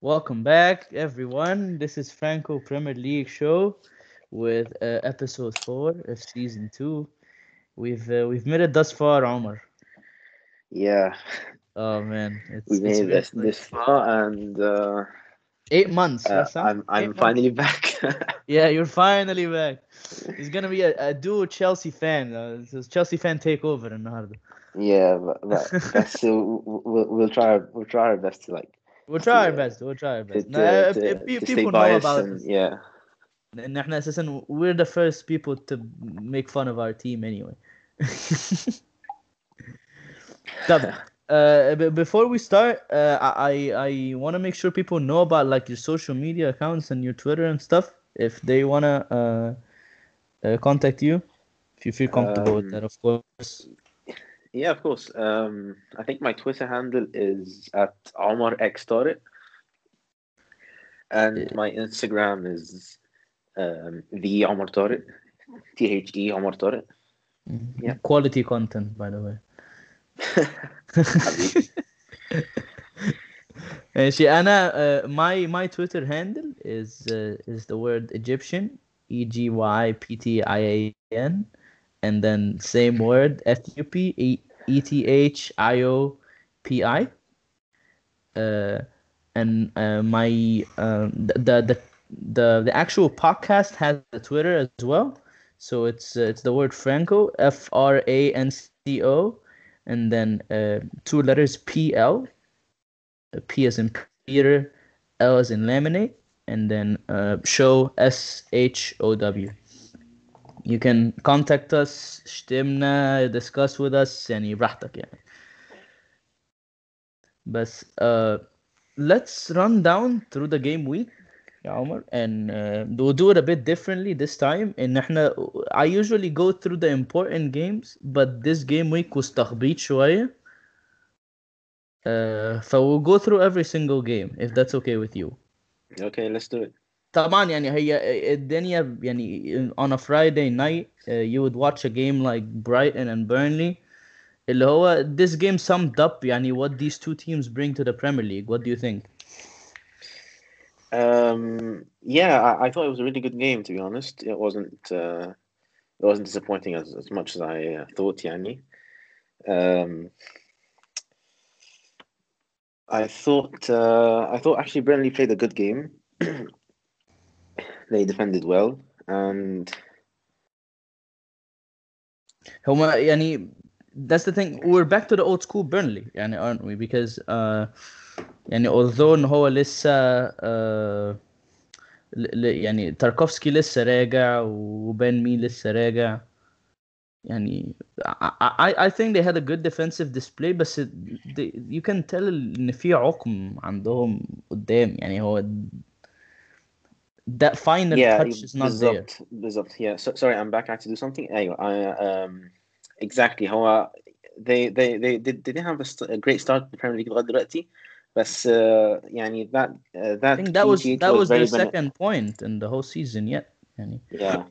Welcome back, everyone. This is Franco Premier League show with episode 4 of season 2. We've made it thus far, Omar. Yeah, Oh man, we it's made been this far, and 8 months, Hassan. I'm 8 months. finally back. Yeah, you're finally back. It's gonna be a duo Chelsea fan. It's Chelsea fan takeover النهارده. Yeah, but we'll try our best to like We'll try our to best. We'll try our to best. Now, to if to, to stay people know biased about and us, yeah. ان احنا اساسا we're the first people to make fun of our team anyway. طب, before we start, I want to make sure people know about like your social media accounts and your Twitter and stuff if they wanna contact you, if you feel comfortable with that, Um, of course. yeah, of course. I think my Twitter handle is at Omar X Tariq, and Uh, my Instagram is the Omar Tariq, THE Omar Tariq. Yeah. Quality content, by the way. حبيبي. ماشي. انا my Twitter handle is the word Egyptian, EGYPTIAN, and then same word ETHIOPI. uh and my the actual podcast has a Twitter as well, so it's the word Franco, FRANCO, and then two letters PL, P as in Peter, L as in laminate, and then show SHOW. You can contact us, شتمنا, discuss with us يعني براحتك يعني. بس let's run down through the game week يا عمر, and we'll do it a bit differently this time. ان احنا I usually go through the important games, but this game week was تخبيط شوية. So we'll go through every single game if that's okay with you. Okay, let's do it. طبعا يعني هي الدنيا يعني on a Friday night, you would watch a game like Brighton and Burnley, اللي هو this game summed up يعني what these two teams bring to the Premier League. What do you think? Yeah, I thought it was a really good game, to be honest. It wasn't disappointing as much as I thought, Yani. Um, I thought actually Burnley played a good game. They defended well, and هما يعني that's the thing, we're back to the old school Burnley يعني, aren't we? Because يعني although ان هو لسه يعني تاركوفسكي لسه راجع وبن مي لسه راجع يعني I think they had a good defensive display, بس you can tell ان في عقم عندهم قدام يعني. هو that final yeah, touch is not there. بالضبط. Yeah, sorry, I'm back. I had to do something. أيوة, exactly. هو they didn't have a great start in the Premier League لغاية دلوقتي, بس يعني I that think clean sheet that was was their very second point in the whole season yet يعني. yeah.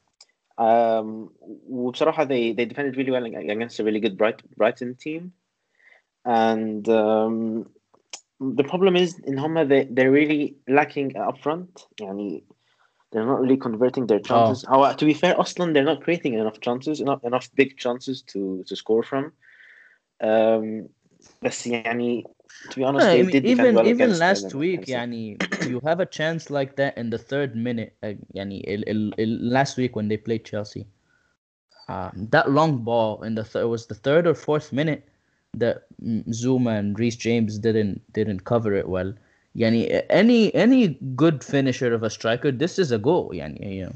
وبصراحة they defended really well against a really good Brighton team, and the problem is in هما they're really lacking up front. يعني they're not really converting their اه chances. How to be fair, أصلا they're not creating enough chances, enough big chances to score from. Um, بس يعني to be honest, I they mean, did defend well even against last week, against them. يعني you have a chance like that in the third minute. يعني last week when they played Chelsea, that long ball in it was the third or fourth minute that Zuma and Reece James didn't cover it well. يعني any good finisher of a striker, this is a goal. يعني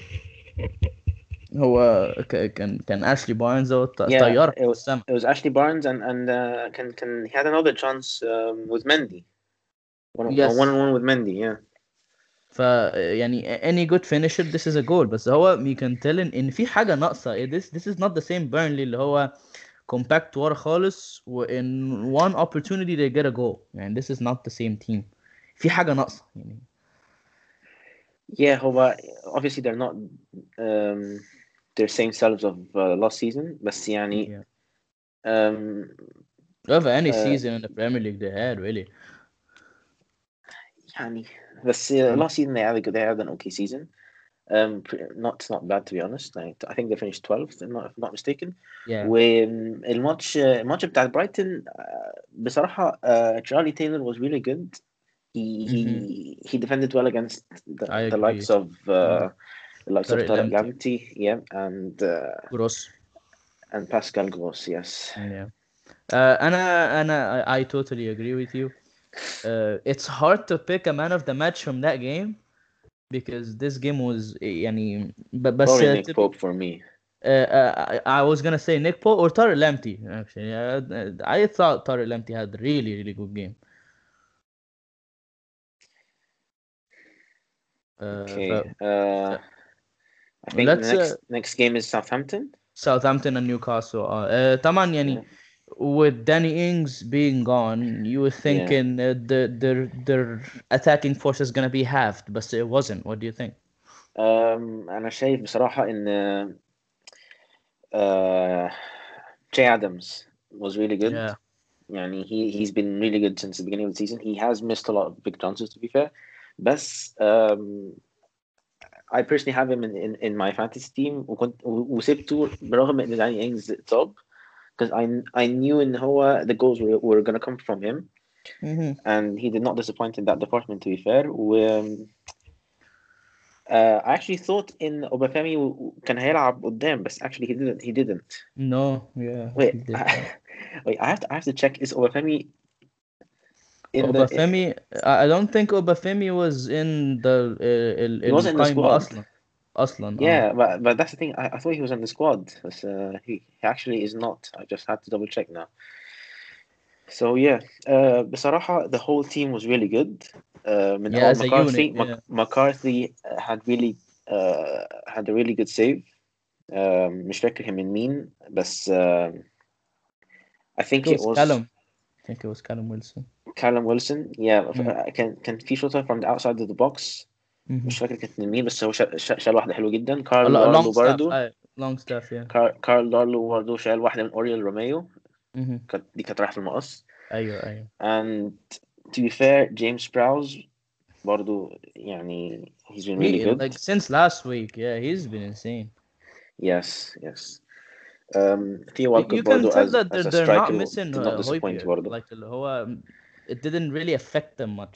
هو كان Ashley Barnes أو Yeah, طيارة في السما. it was Ashley Barnes, and can he had another chance with Mendy, one Yes. on one with Mendy. Yeah. ف يعني any good finisher this is a goal, بس هو you can tell ان في حاجة ناقصة. this is not the same Burnley اللي هو compact ورا خالص و in one opportunity they get a goal يعني. this is not the same team. في حاجة ناقصة يعني. Yeah, obviously they're not um, their same selves of last season, بس يعني Yeah. um, Of any uh, season in the Premier League they had really. يعني بس last season they had an okay season. Not bad to be honest. I think they finished 12th if not mistaken. Yeah. والماتش بتاع برايتون بصراحة Charlie Taylor was really good. He defended well against I the agree. likes of Tarek Tarek Lamptey. Lamptey, yeah, Gross. and Pascal Gross, yes. Yeah. I totally agree with you. It's hard to pick a man of the match from that game because this game was يعني بس Probably Nick Pope for me. I was gonna say Nick Pope or Tarek Lamptey actually. I thought Tarek Lamptey had really good game. Okay. I think let's the next game is Southampton and Newcastle. طبعا يعني with Danny Ings being gone, you were thinking their attacking force is gonna be halved, but it wasn't. What do you think? أنا شايف بصراحة إن Che Adams was really good. Yeah. يعني he's been really good since the beginning of the season. He has missed a lot of big chances to be fair. بس I personally have him in my fantasy team وسبته برغم إن Danny Ings اتصاب because I knew إن هو the goals were gonna come from him. And he did not disappoint in that department to be fair. I actually thought in Obafemi كان هيلعب قدام بس actually he didn't. No, yeah. Wait, I have to check, is Obafemi in Obafemi, I don't think Obafemi was in the he wasn't in the squad أصلا. Yeah, but that's the thing. I thought he was in the squad, but he actually is not. I just had to double check now. So yeah, بصراحة the whole team was really good. من Yeah, أول as a McCarthy, unit, yeah. McCarthy had a really good save. مش فاكر من مين بس I think it was Callum. I think it was Callum Wilson. Callum Wilson, yeah. كان في شوطة from the outside of the box. مش فاكر كانت من مين بس هو شال واحدة حلوة جدا. كارل دارلو برضو. Longstaff, yeah. كارل دارلو برضو شال واحدة من أوريال روميو. دي كانت رايحة في المقص. أيوه. And to be fair, James Prowse برضو يعني he's been really good. Like since last week, yeah, he's been insane. Yes. Theo Walcott You can برضو tell as that a they're striker not missing did not disappoint Hojbjerg. برضو. Like اللي هو it didn't really affect them much.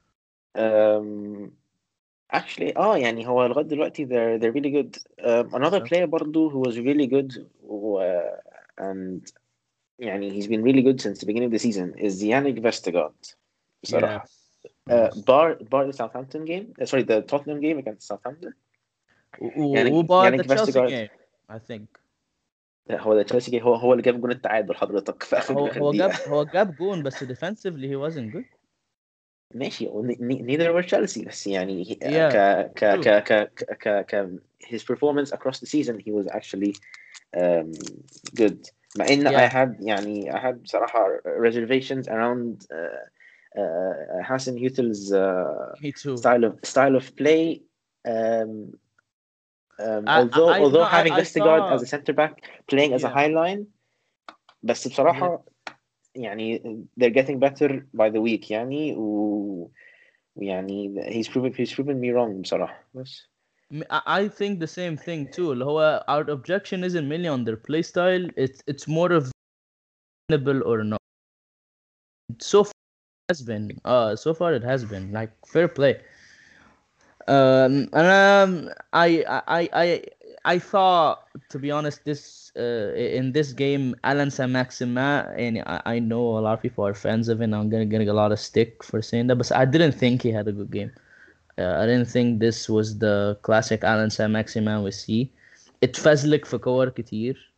Actually يعني هو لغاية دلوقتي they're really good. Another player برضو who was really good and يعني he's been really good since the beginning of the season is Yannick Vestergaard بصراحة. bar the Southampton game, sorry, the Tottenham game against Southampton. وبعد the Chelsea game I think. هو ده تشيلسي هو اللي جاب جون التعادل حضرتك في اخر دقيقة. هو جاب جون بس defensively he wasn't good. ماشي neither were Chelsea بس يعني his performance across the season he was actually good. مع ان I had بصراحة reservations around Hassan Hutel's style of play. Although having Vestergaard as a center back playing as a high line بس بصراحة يعني they're getting better by the week يعني ويعني he's proven me wrong بصراحة. بس I think the same thing too. اللي هو our objection isn't mainly on their play style. It's more of sustainable or not. So far it has been like fair play. And I thought, to be honest, in this game, Alan Saint-Maximin, and I know a lot of people are fans of it, and I'm gonna get a lot of stick for saying that, but I didn't think he had a good game. I didn't think this was the classic Alan Saint-Maximin we see. اتفزلك في كور كتير.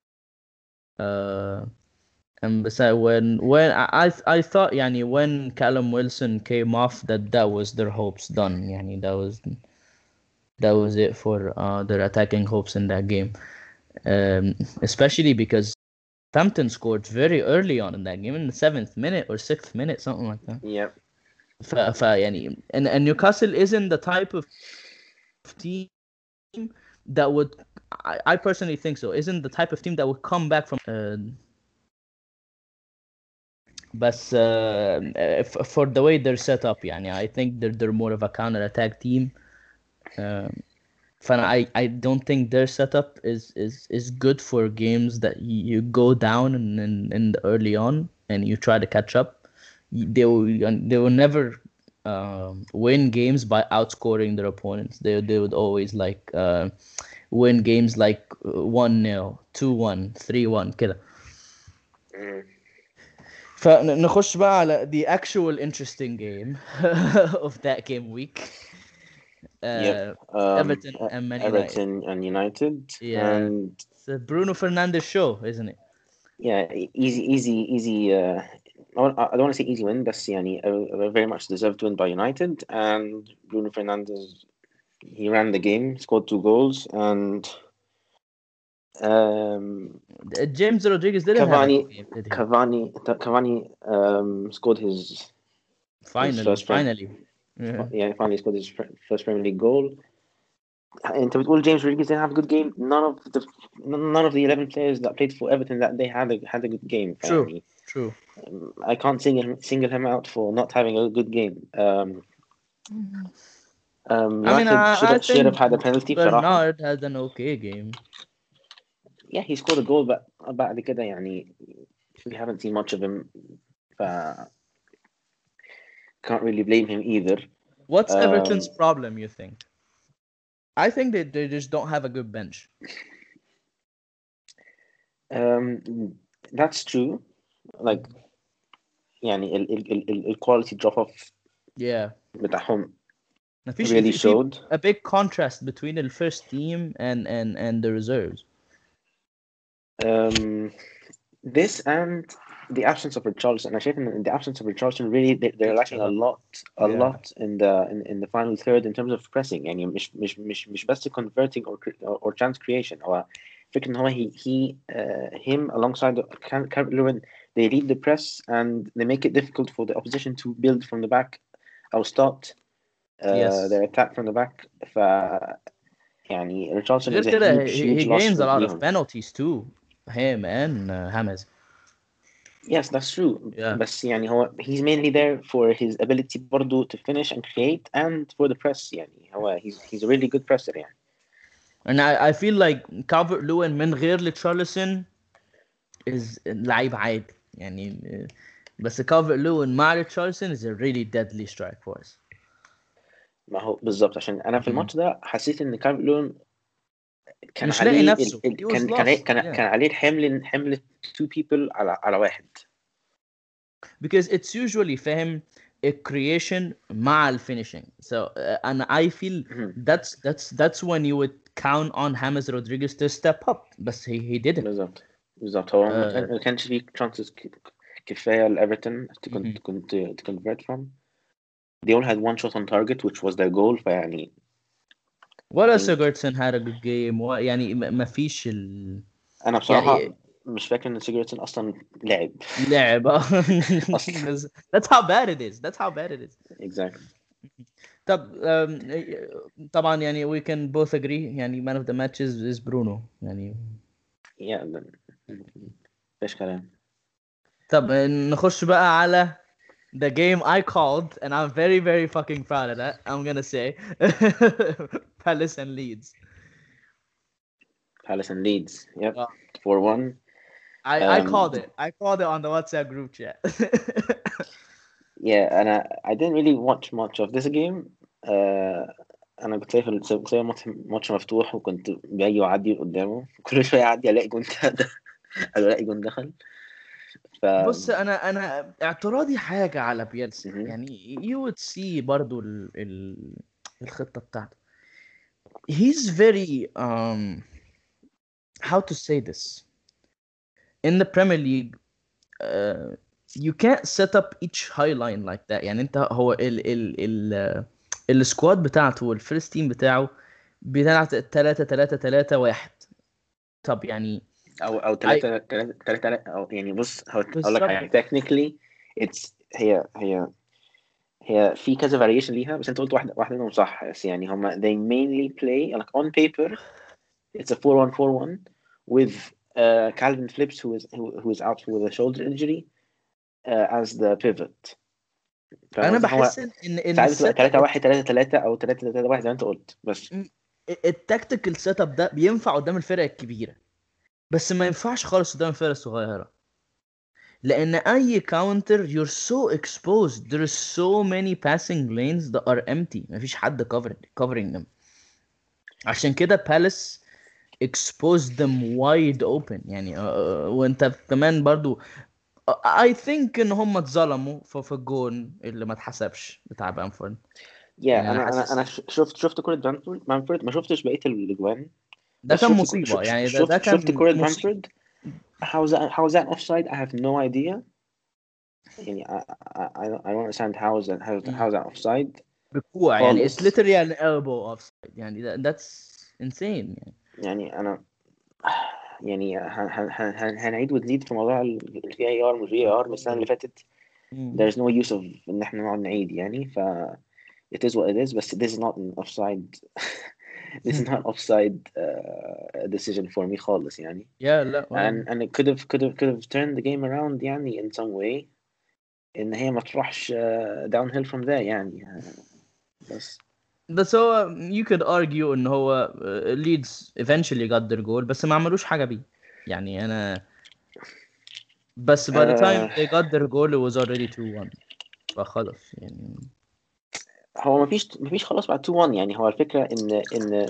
And besides, when I thought يعني when Callum Wilson came off that was their hopes done. يعني that was it for their attacking hopes in that game. Especially because Southampton scored very early on in that game, in the 7th minute or 6th minute, something like that. Yeah. يعني and Newcastle isn't the type of team that would, I personally think so, isn't the type of team that would come back from بس for the way they're set up يعني I think they're more of a counter attack team. فأنا I don't think their setup is good for games that you go down in the early on and you try to catch up. They will never win games by outscoring their opponents. They would always like win games like 1-0, 2-1, 3-1 كده. فنخش بقى على the actual interesting game of that game week. Yep. Everton and Man United. Everton and United. Yeah. And It's a Bruno Fernandes show, isn't it? yeah, easy. I don't want to say easy win, but يعني a very much deserved win by United. And Bruno Fernandes, he ran the game, scored 2 goals, and James Rodriguez didn't have a good game, did he? Cavani scored his first finally. Finally scored his first Premier League goal. انت بتقول James Rodriguez didn't have a good game. None of the 11 players that played for Everton that day had a good game. True. I can't single him out for not having a good game. I should have had a penalty. Bernard had an okay game. Yeah, he scored a goal, but بعد كده يعني we haven't seen much of him. Can't really blame him either. What's Everton's problem, you think? I think they just don't have a good bench. That's true. Like يعني ال quality drop off. Yeah. بتاعهم really really showed a big contrast between the first team and the reserves. This and the absence of Richarlison. I think in the absence of Richarlison, really they're lacking a lot in the final third in terms of pressing. يعني مش بس converting or chance creation. هو فكرة إن هو him alongside Calvert-Lewin, they lead the press and they make it difficult for the opposition to build from the back or start their attack from the back. يعني Richarlison is a huge he loss. gains a lot of penalties too. Him and James. Yes, that's true. Yeah. بس يعني هو he's mainly there for his ability برضو to finish and create and for the press. يعني هو he's a really good presser يعني. And I feel like Calvert-Lewin من غير Richarlison is لعيب عادي يعني بس Calvert-Lewin مع Richarlison is a really deadly strike for us. ما هو بالضبط عشان أنا في الماتش ده حسيت إن Calvert-Lewin كان مش عليه لاقي نفسه. كان عليه حمل two people على واحد. Because it's usually فاهم a creation مع ال finishing. So and I feel that's when you would count on James Rodriguez to step up. بس he didn't. بالضبط هو ما كانش فيه chances كفاية لإيفرتون to convert from. They all had one shot on target which was their goal. فيعني ولا Sigurdsson had a good game. يعني ما فيش أنا بصراحة يعني مش فاكر إن Sigurdsson أصلا لعب. That's how bad it is. Exactly. طبعا يعني we can both agree يعني man of the match is Bruno يعني. Yeah. مفيش كلام. طب نخش بقى على the game I called and I'm very very fucking proud of that. I'm gonna say Palace and Leeds. Yep. 4-1. I called it. I called it on the WhatsApp group chat. Yeah, I didn't really watch much of this game. أنا كنت سايب ماتش مفتوح وكنت باجي وأعدي قدامه كل شوية أعدي ألاقي جون دخل. بص أنا اعتراضي حاجة على بيلسي يعني you would see برضو الخطة بتاعته. He's very how to say this in the Premier League. You can't set up each high line like that. يعني انت هو السكواد بتاعته والفيرست تيم بتاعه بتاعت 3-3-3-1. طب يعني او 3 او يعني بص هقول لك حاجه technically هي في كذا variation ليها بس انت قلت واحده منهم صح. بس يعني هم they mainly play like on paper it's a 4-1-4-1 with Calvin Phillips who is out with a shoulder injury as the pivot. انا فاهم هو بحس ان ساعات بتبقى السيت 3-1 3-3 او 3-3-1 زي ما انت قلت بس. التكتيكال سيت اب ده بينفع قدام الفرق الكبيره، بس ما ينفعش خالص قدام الفرق الصغيره، لان اي كاونتر you're so exposed, there's so many passing lanes that are empty, مفيش حد covering them. عشان كده بالاس exposed them wide open يعني. وانت كمان برضو I think ان هم اتظلموا في الجون اللي ما اتحسبش بتاع بامفورد. يعني انا حاسس انا شفت كرة بامفورد، ما شفتش بقية الاجوان، ده بس كان مصيبة يعني. ده شفت كان كرة مصيبة. بامفورد. how is that offside? I have no idea. يعني I don't understand how is that offside بكوع يعني it's خالص. literally an elbow offside يعني. that's insane يعني. يعني انا يعني هنعيد ونزيد في موضوع ال VAR مش VAR من السنة اللي فاتت. There's no use of ان احنا نقعد نعيد يعني. ف it is what it is, but this is not an offside. This is not offside decision for me خالص يعني. يا لا and it could have turned the game around يعني in some way ان هي ما تروحش downhill from there يعني. بس هو you could argue ان هو Leeds eventually got their goal بس ما عملوش حاجة بيه يعني. انا بس by the time they got their goal it was already 2-1 فخلص يعني. هو مفيش خلاص بعد 2-1 يعني. هو الفكرة ان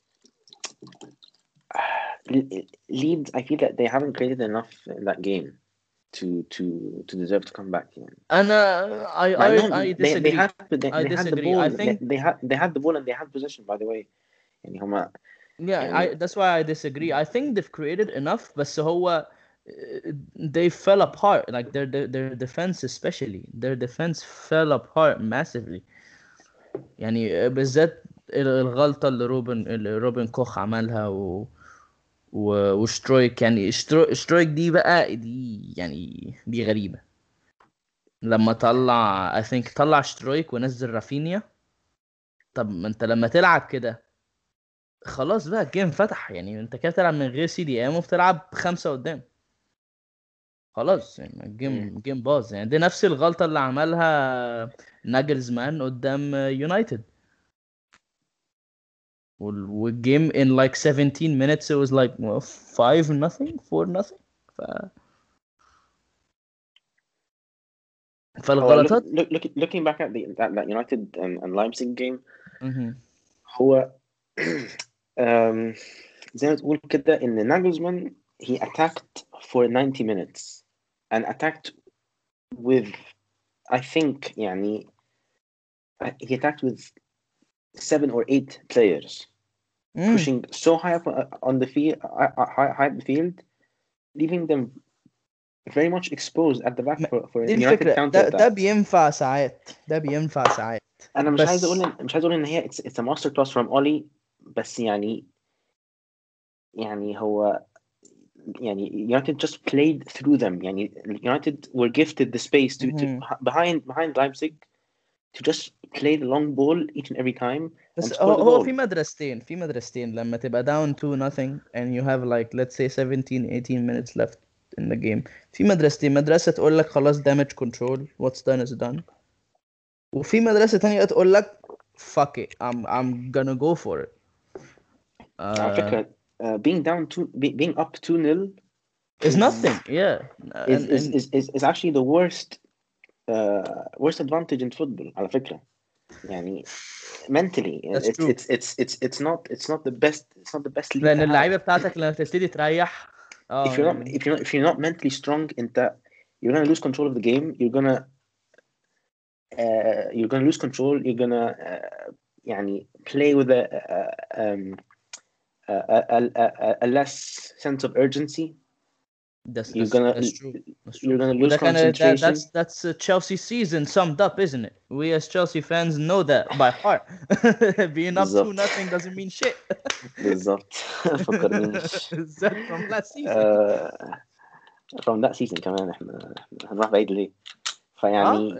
Leeds, I feel that they haven't created enough in that game to deserve to come back يعني. انا مع انهم I they disagree. had I they had the disagree. ball. I think they had the ball and they had possession, by the way. يعني هما yeah يعني that's why I disagree. I think they've created enough بس هو they fell apart like their defense especially their defense fell apart massively يعني. بالذات الغلطة اللي روبن كوخ عملها وشترويك يعني. شترويك دي بقى دي يعني دي غريبة. لما طلع I think طلع شترويك ونزل رافينيا. طب ما انت لما تلعب كده خلاص بقى الجيم فتح يعني. انت كده بتلعب من غير CDM وبتلعب 5 قدام خلاص يعني. الجيم باظ يعني. دي نفس الغلطة اللي عملها ناجلزمان قدام يونايتد. والجيم in like 17 minutes it was like 5-0 4-0 ف... فالغلطات. looking back at that United and Leipzig game. مهم. هو زي ما تقول كده ان ناجلزمان he attacked for 90 minutes and attacked with I think يعني he attacked with 7 or 8 players pushing so high up on the field, high up the field, leaving them very much exposed at the back for دي United الفكرة. counter ده attack. بينفع ساعات. ده بينفع ساعات. انا بس مش عايز اقول ان هي it's a master class from Oli، بس يعني هو يعني United just played through them يعني. United were gifted the space to behind Leipzig to just play the long ball each and every time and بس score the هو goal. في مدرستين لما تبقى down 2-0 and you have like let's say 17-18 minutes left in the game. في مدرستين. مدرسة تقول لك خلاص damage control what's done is done. وفي مدرسة تانية تقول لك fuck it I'm gonna go for it. على فكرة being down being up 2-0 is nothing. Yeah. is actually the worst advantage in football على فكرة يعني. mentally that's true. it's not the best league لأن to have. اللعيبة بتاعتك لما تبتدي تريح if you're not mentally strong you're gonna lose control of the game. you're gonna lose control. You're gonna يعني play with a less sense of urgency. That's You're true. That's you're true. gonna lose وده كان concentration. that's Chelsea season summed up, isn't it? We as Chelsea fans know that by heart. Being up 2-0 doesn't mean shit. بالظبط. فكرنيش. from last season. From that season كمان احنا هنروح بعيد ليه؟ فيعني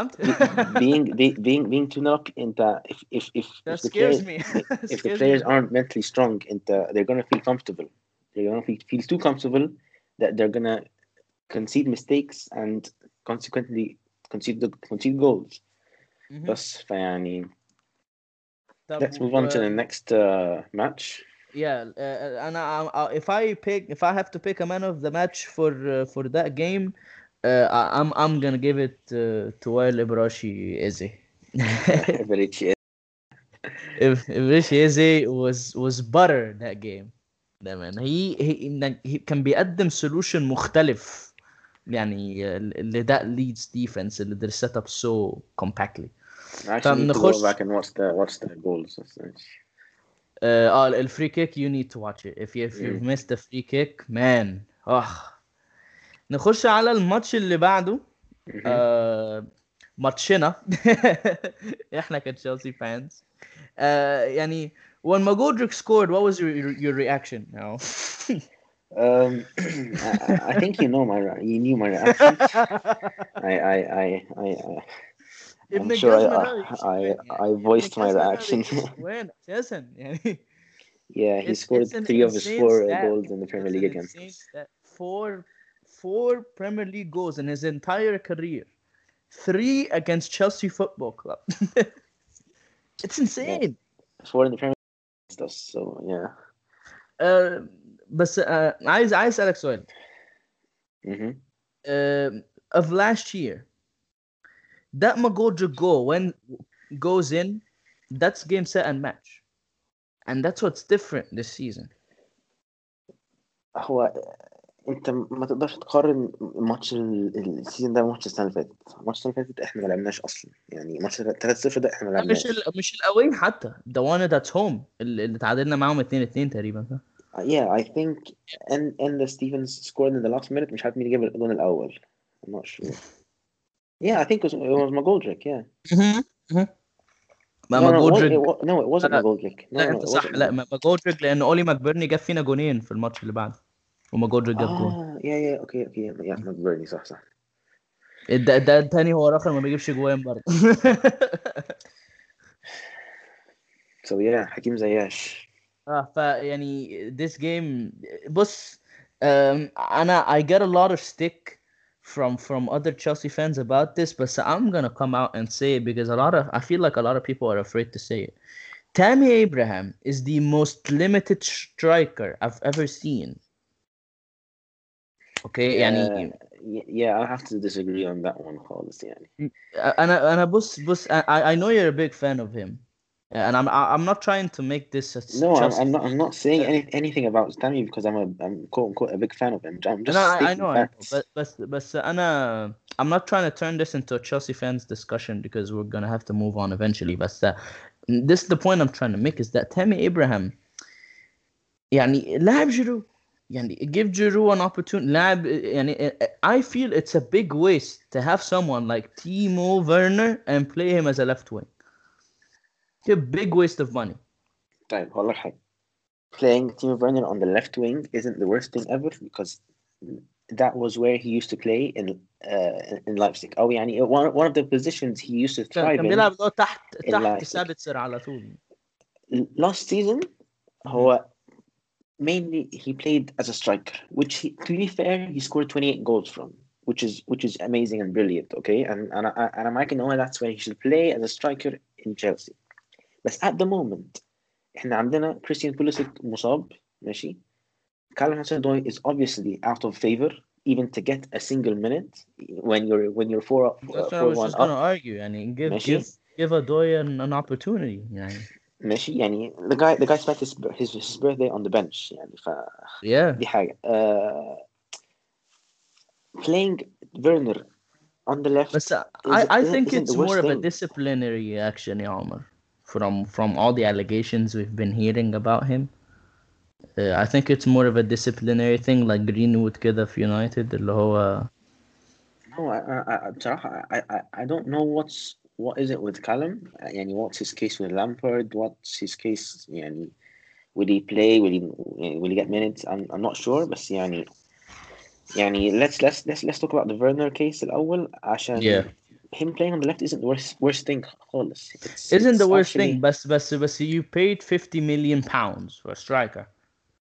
being 2-0 انت if the scares players me. if the players aren't mentally strong they're gonna feel comfortable. They're gonna feel too comfortable that they're gonna concede mistakes and consequently concede goals. Mhm. بس فيعني طب let's move on to the next match. yeah, if I have to pick a man of the match for that game, I'm gonna give it to Wael Ibrashi Eze. Very cheap. If Ibrashi Eze was butter that game. ده man he كان بيقدم solution مختلف يعني لده Leeds defense اللي they're set up so compactly. I actually need to go فنخش back and watch the goals. الفري كيك you need to watch it if you've Mm. missed the free kick man. نخش على الماتش اللي بعده. Mhm. ماتشنا احنا كتشيلسي فانز. يعني when Magodric scored, what was your reaction now? I think you knew my reaction. I'm ابن sure الجزمة ده مش وين I يعني ابن voiced my الجزمة ده reaction. مش وين اساسا يعني. Yeah, he scored It's an 3 of his insane 4 stat, goals man. in the Premier It's League an against insane us. stat. Four Premier League goals in his entire career. 3 against Chelsea Football Club. It's Yeah, insane. 4 in the Premier League against us. So yeah. بس عايز اسالك سؤال. Mhm. Of last year, that Magodric goal when goes in, that's game set and match, and that's what's different this season. هو انت ما تقدرش تقارن ماتش السيزون ده بماتش السنه اللي فاتت. الماتش اللي فاتت احنا ما لعبناش اصلا، يعني ماتش 3-0 ده احنا ما مش لعبناش. مش الاوي حتى the one that's home اللي تعادلنا معاهم 2-2 تقريبا صح؟ Yeah, I think and Stevens scored in the last minute. مش عارف مين جاب الجون الاول. I'm not sure. Yeah, I think it was Magodric. Yeah. ما No, ماجودريج it wasn't لا Magodric. لا No, انت it صح. wasn't لا Magodric. ماجودريج لان اولي ماكبرني جاب فينا جونين في الماتش اللي بعده وماجودريج جاب جون. Yeah, okay, yeah, McBurney صح. ده التاني هو الاخر ما بيجيبش جوان برضه. So yeah, حكيم زياش. فيعني this game بص انا I get a lot of stick from other Chelsea fans about this, but I'm gonna come out and say it because I feel like a lot of people are afraid to say it. Tammy Abraham is the most limited striker I've ever seen. Okay يعني Yeah, I have to disagree on that one خالص يعني. انا بص I know you're a big fan of him, and I'm not trying to make this a No, Chelsea. I'm not saying anything about Stanley because I'm quote unquote a big fan of him. I'm just No, I stating know, facts. but I'm not trying to turn this into a Chelsea fans discussion because we're gonna have to move on eventually. But this is the point I'm trying to make is that Tammy Abraham, يعني لاعب جيرو, يعني give Giroud an opportunity. لاعب يعني I feel it's a big waste to have someone like Timo Werner and play him as a left wing. It's a big waste of money. طيب هقول لك حاجة. Playing Timo Werner on the left wing isn't the worst thing ever because that was where he used to play in Leipzig. أو يعني one of the positions he used to thrive كان in بيلعب اللي هو تحت in Leipzig. سابتسر على طول. Last season هو mainly he played as a striker, which to be fair he scored 28 goals from, which is amazing and brilliant. Okay, and I'm making know that's where he should play as a striker in Chelsea. But at the moment احنا عندنا Christian Pulisic مصاب ماشي. Callum Hudson-Odoi is obviously out of favor even to get a single minute when you're 4-1 That's what I was just gonna argue. يعني ماشي. give Odoi an opportunity يعني. ماشي يعني the guy spent his birthday on the bench يعني Yeah. دي حاجة. Playing Werner on the left But I think isn't it's the worst more of a thing. disciplinary action, يا عمر. From all the allegations we've been hearing about him. I think it's more of a disciplinary thing like Greenwood كده في United اللي هو. No, بصراحة I don't know what is it with Callum. يعني what's his case with Lampard? What's his case يعني will he play? Will he get minutes? I'm not sure. بس يعني let's talk about the Werner case الأول عشان Yeah. him playing on the left isn't the worst thing خالص. Isn't the worst actually... thing, but you paid £50 million for a striker.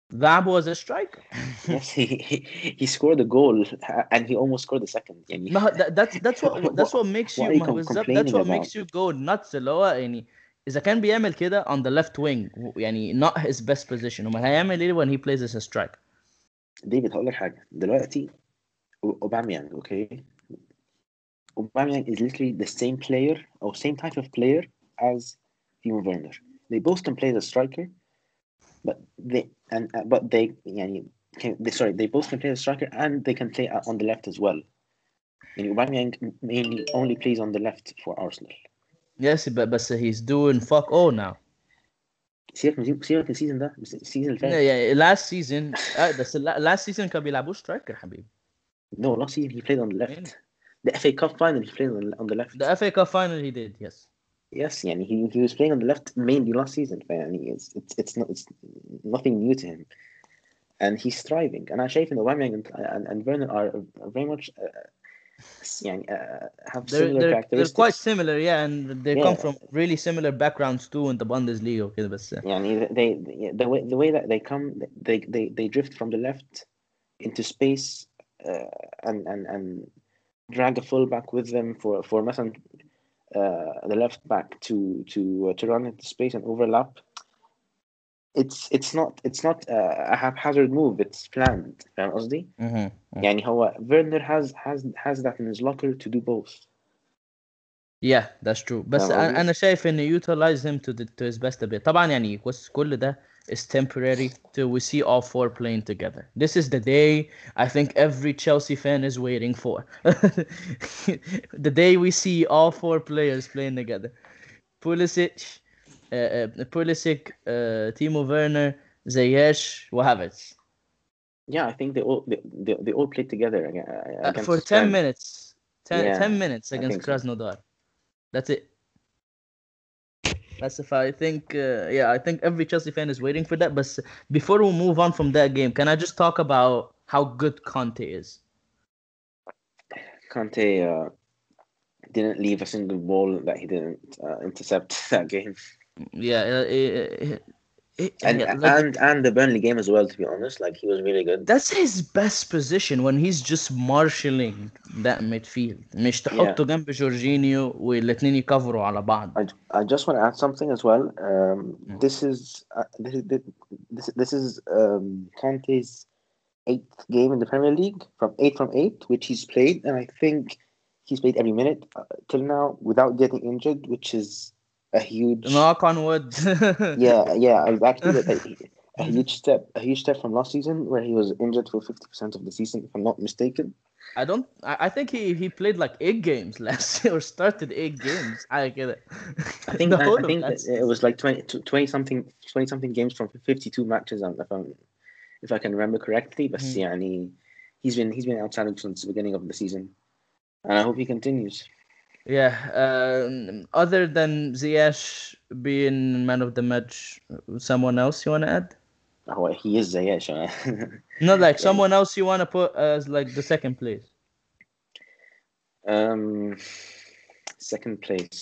لعبه as a striker. Yes, he scored a goal and he almost scored the second. يعني ما هو that's what makes you what are you ما هو بالظبط that's complaining what about? makes you go nuts اللي هو يعني إذا كان بيعمل كده on the left wing يعني not his best position امال هيعمل ايه when he plays as a striker. ديفيد هقول لك حاجة دلوقتي. أوباميانج okay. Aubameyang is literally the same player or same type of player as Timo Werner. They both can play as a striker, but they يعني they both can play as a striker and they can play on the left as well. And Aubameyang mainly only plays on the left for Arsenal. Yes but he's doing fuck all now. سيبك من السيزون ده السيزون اللي فات. يعني last season بس last season كان بيلعبوه striker حبيبي. No, last season he played on the left. The FA Cup final he played on the left. The FA Cup final he did, yes. Yes, يعني he was playing on the left mainly last season. يعني it's nothing new to him, and he's thriving. And أنا شايف إن Aubameyang and Werner are very much يعني have similar characteristics. They're quite similar, yeah, and they come from really similar backgrounds too in the Bundesliga وكده بس. يعني the way that they come they drift from the left into space and drag a fullback with them for مثلا the left back to run into space and overlap. It's not a haphazard move. It's planned. فاهم قصدي؟ يعني هو Werner has that in his locker to do both. Yeah, that's true. بس أنا شايف إنه utilize him to his best a bit. طبعا يعني كل ده is temporary till we see all four playing together. This is the day I think every Chelsea fan is waiting for. The day we see all four players playing together. Pulisic, Timo Werner, Ziyech, Havertz. Yeah, I think they all played together against for 10 minutes. 10 minutes against Krasnodar. That's it. That's if I think I think every Chelsea fan is waiting for that. But before we move on from that game, can I just talk about how good Conte is? Conte didn't leave a single ball that he didn't intercept that game. Yeah, and the Burnley game as well, to be honest, like he was really good. That's his best position when he's just marshalling that midfield. مش تحطه جنب جورجينيو والاثنين يكفروا على بعض. I just want to add something as well. This is Conte's 8th game in the Premier League from 8, which he's played, and I think he's played every minute till now without getting injured, which is a huge knock on wood. yeah exactly. a huge step from last season where he was injured for 50% of the season, if I'm not mistaken. I think he played like 8 games last year or started 8 games. I think it was like 20 something games from 52 matches, if I can remember correctly. But يعني he's been outstanding since the beginning of the season, and I hope he continues. Yeah, other than Ziyech being man of the match, someone else you want to add? Oh, he is Ziyech. Not like someone else you want to put as like the second place. Second place,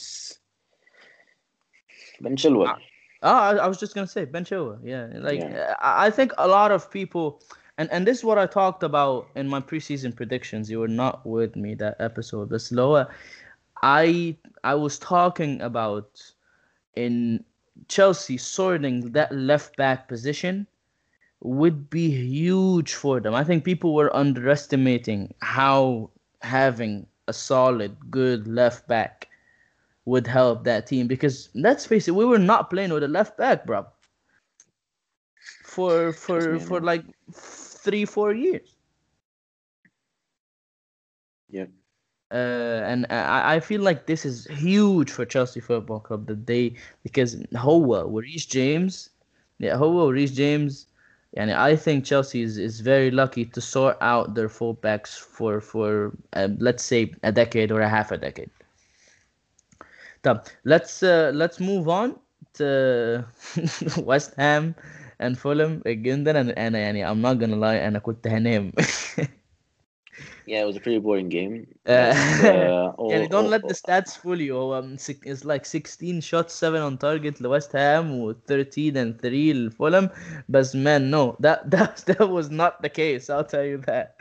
Ben Chilwell. I was just gonna say Ben Chilwell. Yeah, I think a lot of people, and this is what I talked about in my preseason predictions. You were not with me that episode. The slower. I was talking about in Chelsea sorting that left back position would be huge for them. I think people were underestimating how having a solid, good left back would help that team, because let's face it, we were not playing with a left back, bro. For like 3-4 years. Yeah. And I feel like this is huge for Chelsea Football Club because هو وريش James, and I think Chelsea is very lucky to sort out their fullbacks for let's say a decade or a half a decade. Let's move on to West Ham and Fulham. Again, and I'm not gonna lie, أنا كنت هنام. Yeah, it was a pretty boring game. يعني don't let the stats fool you. هو it's like 16 shots 7 on target لويست هام و 13 and 3 لفولهام. But man, no, that was not the case. I'll tell you that.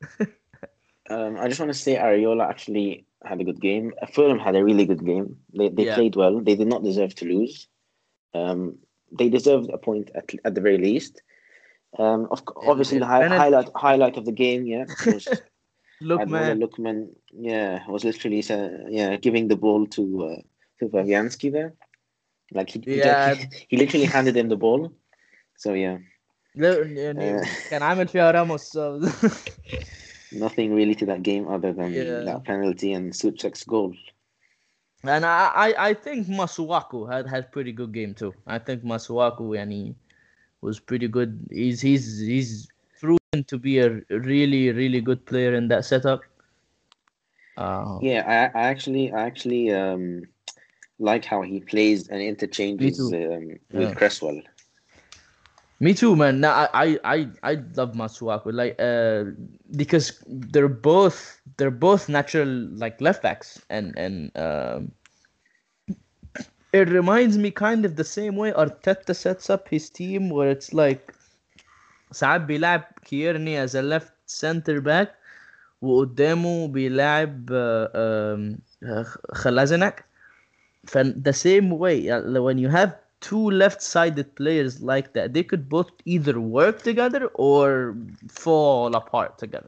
I just want to say Ariola actually had a good game. Fulham had a really good game. They Yeah. played well. They did not deserve to lose. They deserved a point at the very least. Obviously, the highlight of the game, was Lookman. Lookman, was literally giving the ball to Fabianski there. Like he literally handed him the ball. So yeah. يعني كان عامل فيها راموس. Nothing really to that game other than that penalty and Suchek's goal. And I think Masuaku had pretty good game too. I think Masuaku يعني was pretty good. He's proven to be a really good player in that setup. I actually like how he plays and interchanges with Cresswell. Me too, man. Now I love Masuaku because they're both natural like left backs and it reminds me kind of the same way Arteta sets up his team where it's like ساعات بيلعب كيرني as a left center back وقدامه بيلعب خلازنك. The same way when you have two left-sided players like that, they could both either work together or fall apart together.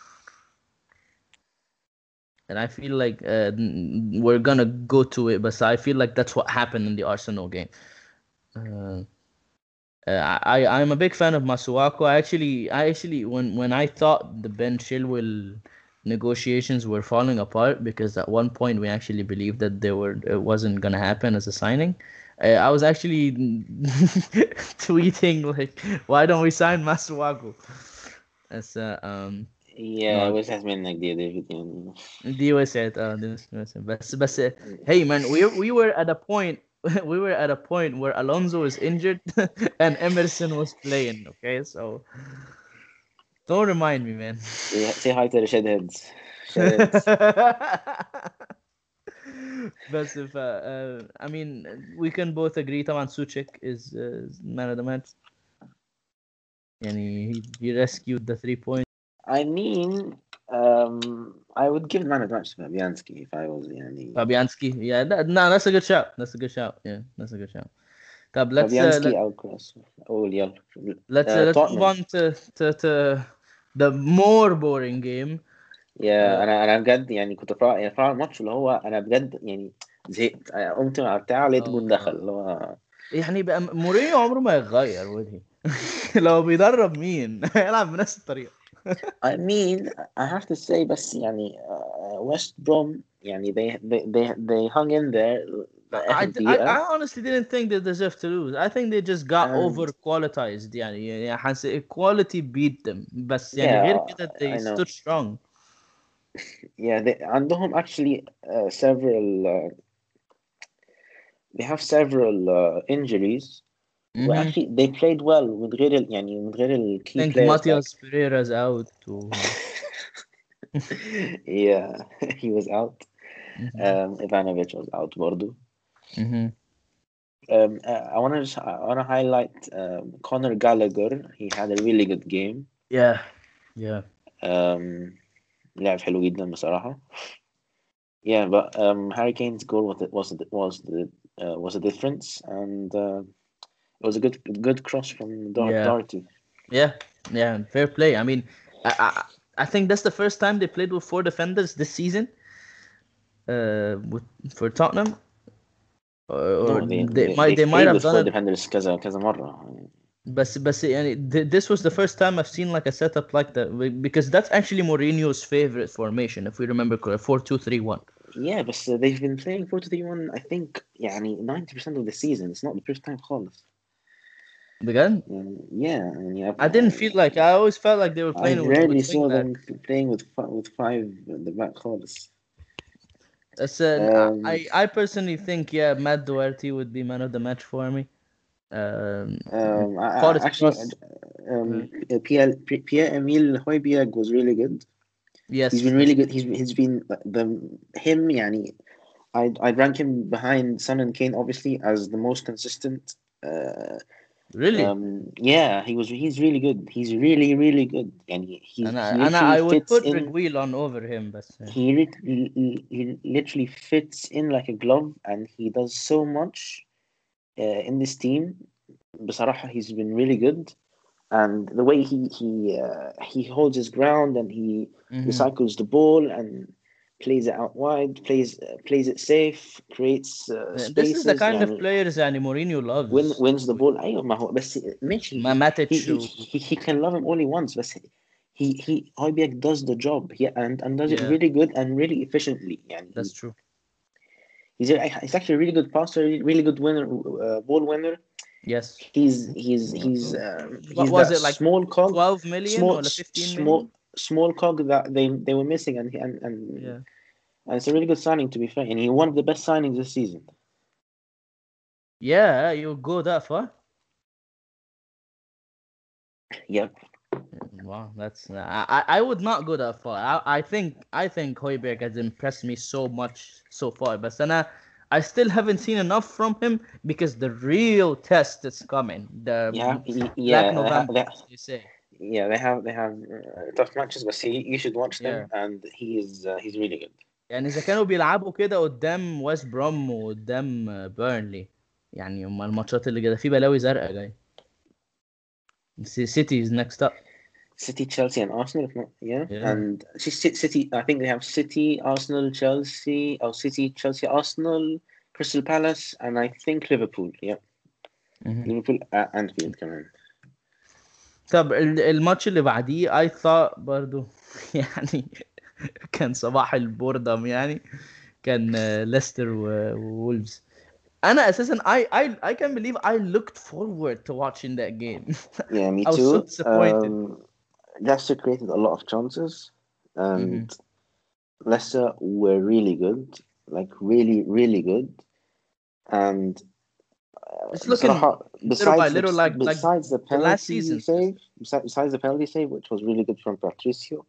And I feel like we're gonna go to it, but I feel like that's what happened in the Arsenal game. I'm a big fan of Masuaku. I actually when I thought the Ben Chilwell negotiations were falling apart, because at one point we actually believed that it wasn't gonna happen as a signing. I was actually tweeting like, why don't we sign Masuaku? As I was asking like دي وسعت بس hey man, we were at a point where Alonso was injured and Emerson was playing. Okay, so don't remind me, man. Say hi to the shedheads. But if I mean, we can both agree طبعا Suchek is man of the match. يعني he rescued the 3 points. I mean, I would give man of the match to Fabianski if I was Fabianski, yeah, that's a good shout. That's a good shout. Yeah, that's a good shout. Let's move on to the more boring game. انا بجد يعني كنت اتفرج على الماتش اللي هو انا بجد يعني زهقت. قمت بتاع لقيت جون دخل اللي هو يعني بقى مورينيو عمره ما يغير وجهي. لو بيدرب مين هيلعب بنفس الطريقه. I mean I have to say بس يعني West Brom يعني they hung in there. I honestly didn't think they deserved to lose. I think they just got over qualitized. يعني حاسس quality beat them. بس يعني غير كده they stood strong. عندهم actually they have several injuries. Well, actually they played well with غير ال key players. I think Matias Pereira's out too. Yeah, he was out. Ivanovic was out برضو. I want to highlight Conor Gallagher. He had a really good game. Yeah. لعب حلو جدا بصراحة. Yeah, but Harry Kane's goal was a difference, and it was a good cross from Doherty. Yeah, fair play. I mean, I think that's the first time they played with 4 defenders this season. For Tottenham. Or no, they might have done 4 defenders كذا مرة. بس يعني this was the first time I've seen like a setup like that, because that's actually Mourinho's favorite formation, if we remember correctly, 4-2-3-1. Yeah, but they've been playing 4-2-3-1 I think يعني 90% of the season. It's not the first time خالص. بجد؟ Yeah, I didn't feel like, I always felt like they were playing I rarely saw them playing with 5 at the back خالص. I personally think Matt Doherty would be man of the match for me. Actually, Pierre-Emile Højbjerg was really good. Yes, He's been really good. He's been him. Yani, I'd rank him behind Son and Kane, obviously, as the most consistent. really. Yeah, he's really good. He's really, really good, and he And literally I would fits put in. Reguilon over him, but He literally fits in like a glove, and he does so much in this team. بصراحة, he's been really good, and the way he holds his ground, and he Mhm. recycles the ball and plays it out wide, plays it safe, creates This is the spaces. kind of يعني players يعني Mourinho loves. wins the ball. أيوة, ما هو بس ماشي. Matic. He can love him all he wants, but he Højbjerg does the job, and does it Yeah, really good and really efficiently. يعني that's true. he's actually a really good passer, really good winner, ball winner. Yes. He's What was that it, like small cog, 12 million or 15 million? small cog that they were missing, Yeah. and it's a really good signing, to be fair, and he one of the best signings this season. Yeah, you go that far? Yep. Wow, that's I would not go that far. I think Højbjerg has impressed me so much so far, but then I still haven't seen enough from him because the real test is coming. The Yeah, Black yeah, November, as you say. yeah. They have tough matches, but you should watch them, Yeah. and he's really good. يعني إذا كانوا بيلعبوا كده قدام ويست بروم وقدام بيرنلي، يعني هما الماتشات اللي كده في بلاوي زرقاء جاي. City is next up. City, Chelsea, and Arsenal, if not, yeah. Yeah. And City, I think they have City, Arsenal, Chelsea, City, Chelsea, Arsenal, Crystal Palace, and I think Liverpool. Yeah, Mhm. Liverpool, Anfield كمان. طب الماتش اللي بعديه I thought برضو يعني كان صباح البوردم يعني، كان ليستر وولفز. انا اساسا I can't believe I looked forward to watching that game. Yeah, me I was so too. disappointed. Leicester created a lot of chances, Mhm. and Leicester were really good, like really, really good. And It's looking بصراحة, little by little like besides the the last penalty seasons. Just save, besides the penalty save, which was really good from Patricio,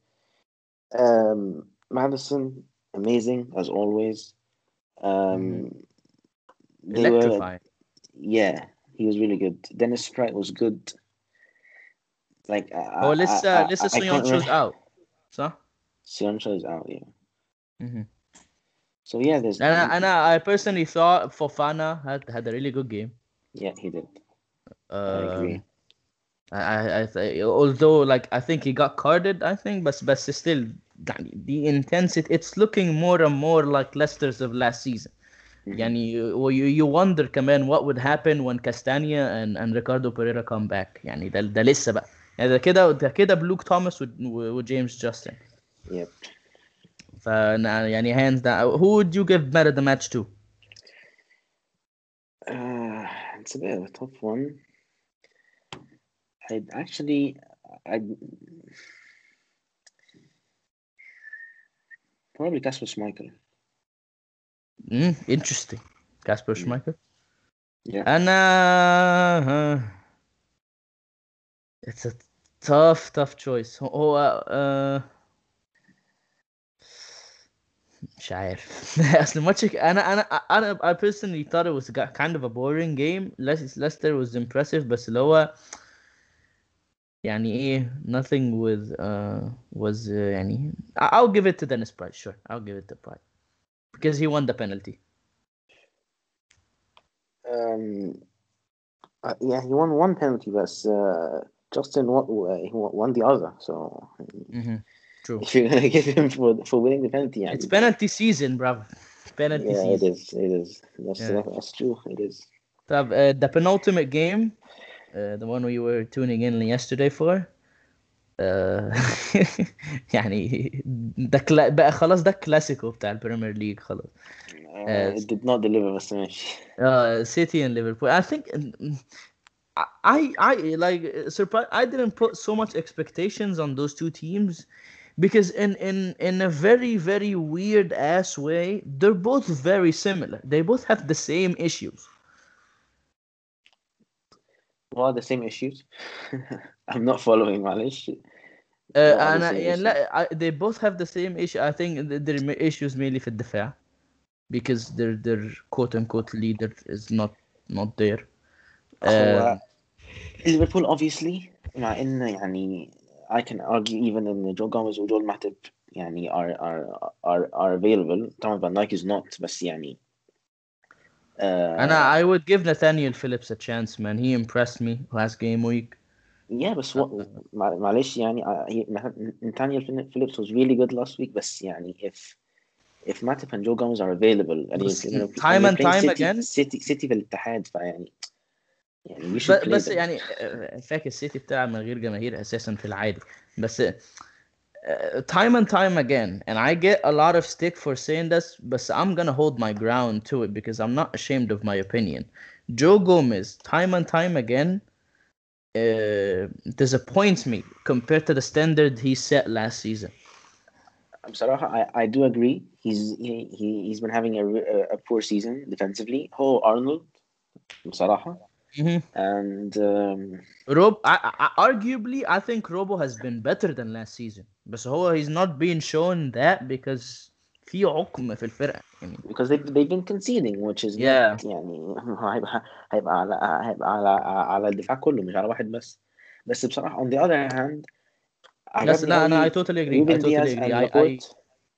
Madison, amazing as always. Mhm. They were, Electrifying. yeah, he was really good. Dennis Sprite was good. Like هو لسه I can't سونيونشو's remember. out صح؟ Sioncho's out, yeah. Mhm. So yeah, there's I personally thought Fofana had a really good game. yeah, he did. I agree. Um, although like I think he got carded, I think, but still the intensity, it's looking more and more like Leicester's of last season. يعني you wonder كمان what would happen when Castagna and Ricardo Pereira come back. يعني ده لسه بقى، يعني ده كده بلوك توماس وجيمس جاستن. Yep. يعني hands down, who would you give better the match to? It's a bit of a tough one. I'd actually, I'd probably Kasper Schmeichel. Interesting. Kasper Mm. Schmeichel. Yeah. أنا it's a tough choice. هو مش عارف. اصل الماتش انا I personally thought it was kind of a boring game. Leicester was impressive بس اللي هو يعني ايه nothing was يعني I'll give it to Dennis Price. Sure, I'll give it to Price because he won the penalty. Yeah, he won one penalty, but Justin he won the other. So True. if you're gonna give him for winning the penalty, yeah, It's penalty season, bruv. Penalty yeah, season. it is. Yeah. That's true. It is. طب the penultimate game, the one we were tuning in yesterday for, يعني بقى خلاص ده الكلاسيكو بتاع البريمير ليج خلاص. It did not deliver, بس ماشي. City and Liverpool. I think I like surprised. I didn't put so much expectations on those two teams because in a very weird ass way, they're both very similar. They both have the same issues. What are the same issues? I'm not following, معلش. What are the أنا same يعني issues? لا they both have the same issue. I think their issues mainly في الدفاع because their quote unquote leader is not there. هو ليفربول obviously مع إن يعني I can argue even إن جو جامز وجول ماتيب يعني are available. طبعا فان دايك is not بس يعني I would give Nathaniel Phillips a chance, man. He impressed me last game week. yeah بس معلش يعني Nathaniel Phillips was really good last week بس يعني if Matip and Joe Gomez are available and بس when time you're and playing time City again في الاتحاد فيعني you should play بس them. يعني فاكر السيتي بتاع من غير جماهير اساسا في العادي بس time and time again and I get a lot of stick for saying this but I'm gonna hold my ground to it because I'm not ashamed of my opinion. Joe Gomez time and time again disappoints me compared to the standard he set last season. بصراحة I do agree he's been having a poor season defensively هو Arnold بصراحة and Arguably I think Robo has been better than last season but he's not being shown that because في عقم في الفرقة يعني. because they've been conceding which is Yeah. not يعني هيبقى على الدفاع كله مش على واحد بس بصراحة on the other hand Yes, عجبني no, I قوي totally agree. I روبن totally دياز agree. and لابورت.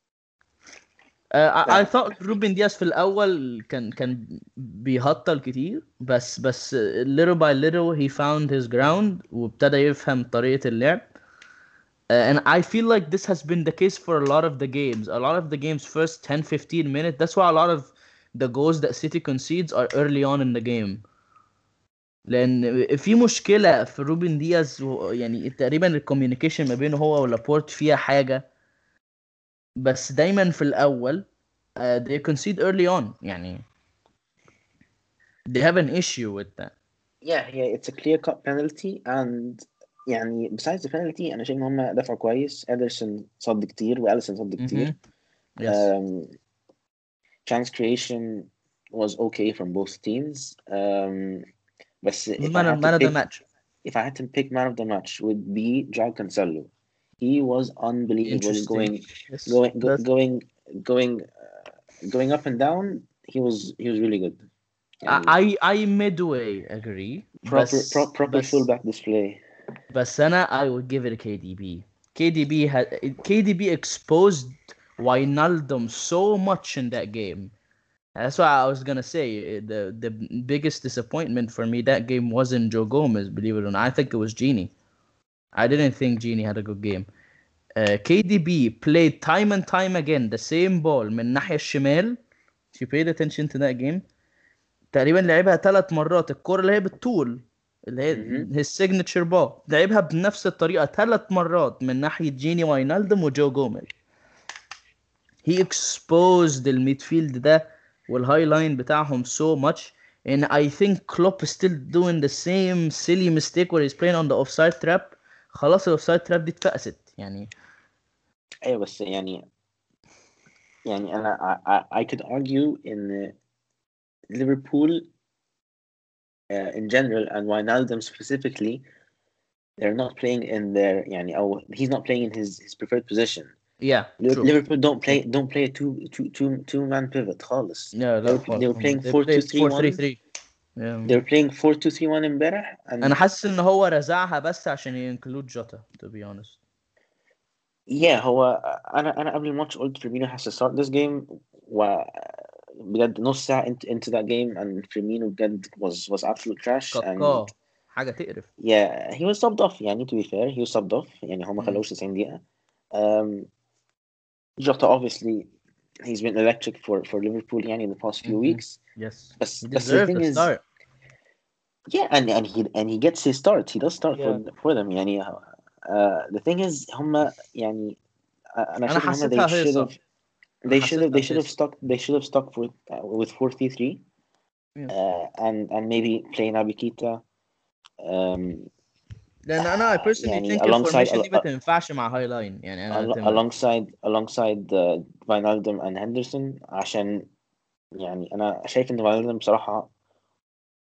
I thought روبن دياز في الأول كان بيهطل كتير بس little by little he found his ground وابتدى يفهم طريقة اللعب. And I feel like this has been the case for a lot of the games. A lot of the games first 10-15 minutes. That's why a lot of the goals that City concedes are early on in the game. لأن في مشكلة في روبن دياز يعني تقريبا الكوميونيكيشن ما بينه هو ولابورت فيها حاجة بس دايما في الأول they concede early on يعني they have an issue with that. Yeah, it's a clear cut penalty and يعني besides the penalty أنا شايف إن هم دفعوا كويس. إدرسون صد كتير وأليسون صد كتير. Yes. Chance creation was okay from both teams. بس man of the match. if I had to pick man of the match would be João Cancelo. He was unbelievable going up and down. He was really good. يعني I midway agree. Proper fullback display. بس أنا I would give it a KDB. KDB exposed Wijnaldum so much in that game. That's why I was gonna say the biggest disappointment for me that game wasn't Joe Gomez, believe it or not. I think it was Genie. I didn't think Genie had a good game. KDB played time and time again the same ball من الناحية الشمال. If you paid attention to that game تقريبا لعبها 3 مرات الكرة اللي هي بالطول اللي هي his signature ball لعبها بنفس الطريقة 3 مرات من ناحية جيني واينالدم وجو جوميز. he exposed الميدفيلد ده والهاي لاين بتاعهم so much and I think Klopp is still doing the same silly mistake where he's playing on the offside trap. خلاص الاوفسايد تراب دي اتفقست يعني. ايوه بس يعني انا I could argue in Liverpool in general and Wijnaldum specifically they're not playing in their يعني أو he's not playing in his preferred position. Yeah, true. Liverpool don't play a two man pivot خالص. Yeah, they were playing 4-2-3-1. They were playing 4-2-3-1 امبارح. انا حاسس ان هو رزعها بس عشان ينكلود جوتا to be honest. Yeah هو انا قبل الماتش قلت فيرمينو has to start this game وبجد نص ساعة into that game and فيرمينو بجد was absolute trash and حاجة تقرف. Yeah he was subbed off يعني to be fair he was subbed off يعني هو ما خلوش 90 دقيقة. Jota obviously he's been electric for Liverpool يعني in the past few weeks. Yes. But the thing is start. Yeah and he gets his start. He does start for them يعني the thing is هم يعني أنا شايف هم they should have stuck with 4-3-3 and maybe play Naby Keita. لأن أنا I personally think الفورميشن دي ما تنفعش مع هاي لاين يعني أنا alongside Wijnaldum and Henderson عشان يعني أنا شايف إن Wijnaldum بصراحة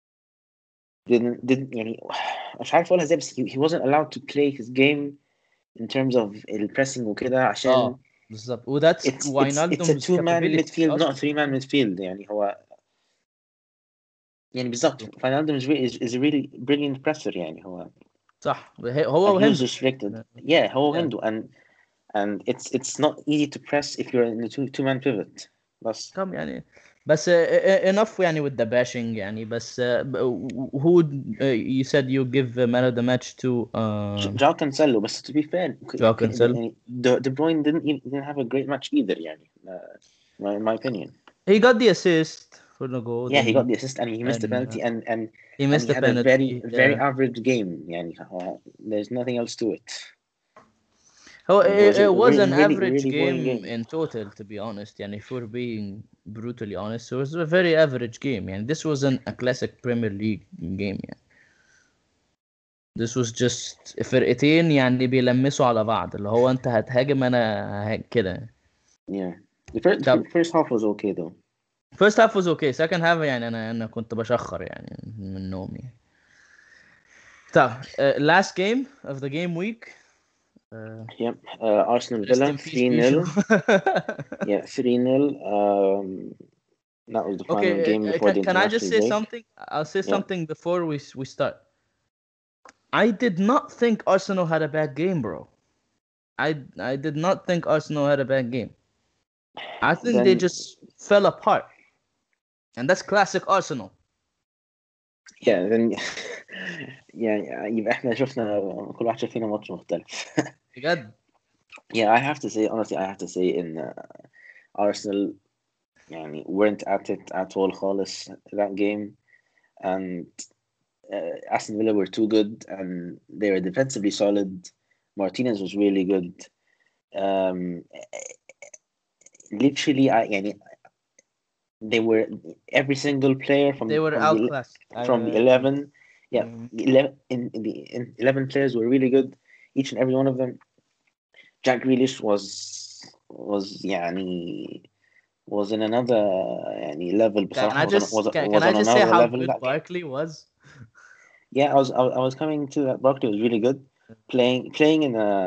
didn't يعني مش عارف أقولها إزاي بس he wasn't allowed to play his game in terms of البريسنج وكده عشان بالظبط وذاتس it's a واينالدوم's two-man capability midfield not a اصلا. three-man midfield يعني هو يعني بالضبط فاينالدوم is a really brilliant presser يعني هو صح and هو he was وهندو. restricted هو Yeah. عنده and it's not easy to press if you're in a two-man pivot بس طب يعني بس enough يعني with the bashing يعني بس who you said you give man of the match to Joao Cancelo بس to be fair Joao Cancelo. يعني De Bruyne didn't have a great match either يعني in my opinion. He got the assist for the goal Yeah, he got then the assist and he missed the penalty and he missed he the had a very penalty. average game يعني there's nothing else to it. هو It was it was an really average boring game game. in total to be honest يعني if we're being brutally honest so it was a very average game يعني this wasn't a classic Premier League game يعني this was just فرقتين يعني بيلمسوا على بعض اللي هو انت هتهاجم انا ههاجم كده. Yeah, the طب first half was okay though. first half was okay second half يعني انا كنت بشخر يعني من النوم يعني. طب last game of the game week. Yep, Arsenal Rest Villa in peace Bijou. 3-0. Yeah, 3-0. That was the final Okay, game before the can I just international say break. something? I'll say Yeah. something before we start. I did not think Arsenal had a bad game, bro. I did not think Arsenal had a bad game. I think they Then just fell apart. And that's classic Arsenal. yeah, then يعني يبقى احنا شفنا كل واحد شاف فينا ماتش مختلف. بجد. Yeah, I have to say honestly, I have to say in Arsenal يعني weren't at it at all خالص that game and Aston Villa were too good and they were defensively solid. Martinez was really good. Literally يعني they were every single player They were outclassed. from the 11 in 11 players were really good, each and every one of them. Jack Grealish was يعني was in another يعني level بصراحة Can was I on just say another how level good that game. Barkley was? Yeah, I was coming to that. Barkley was really good playing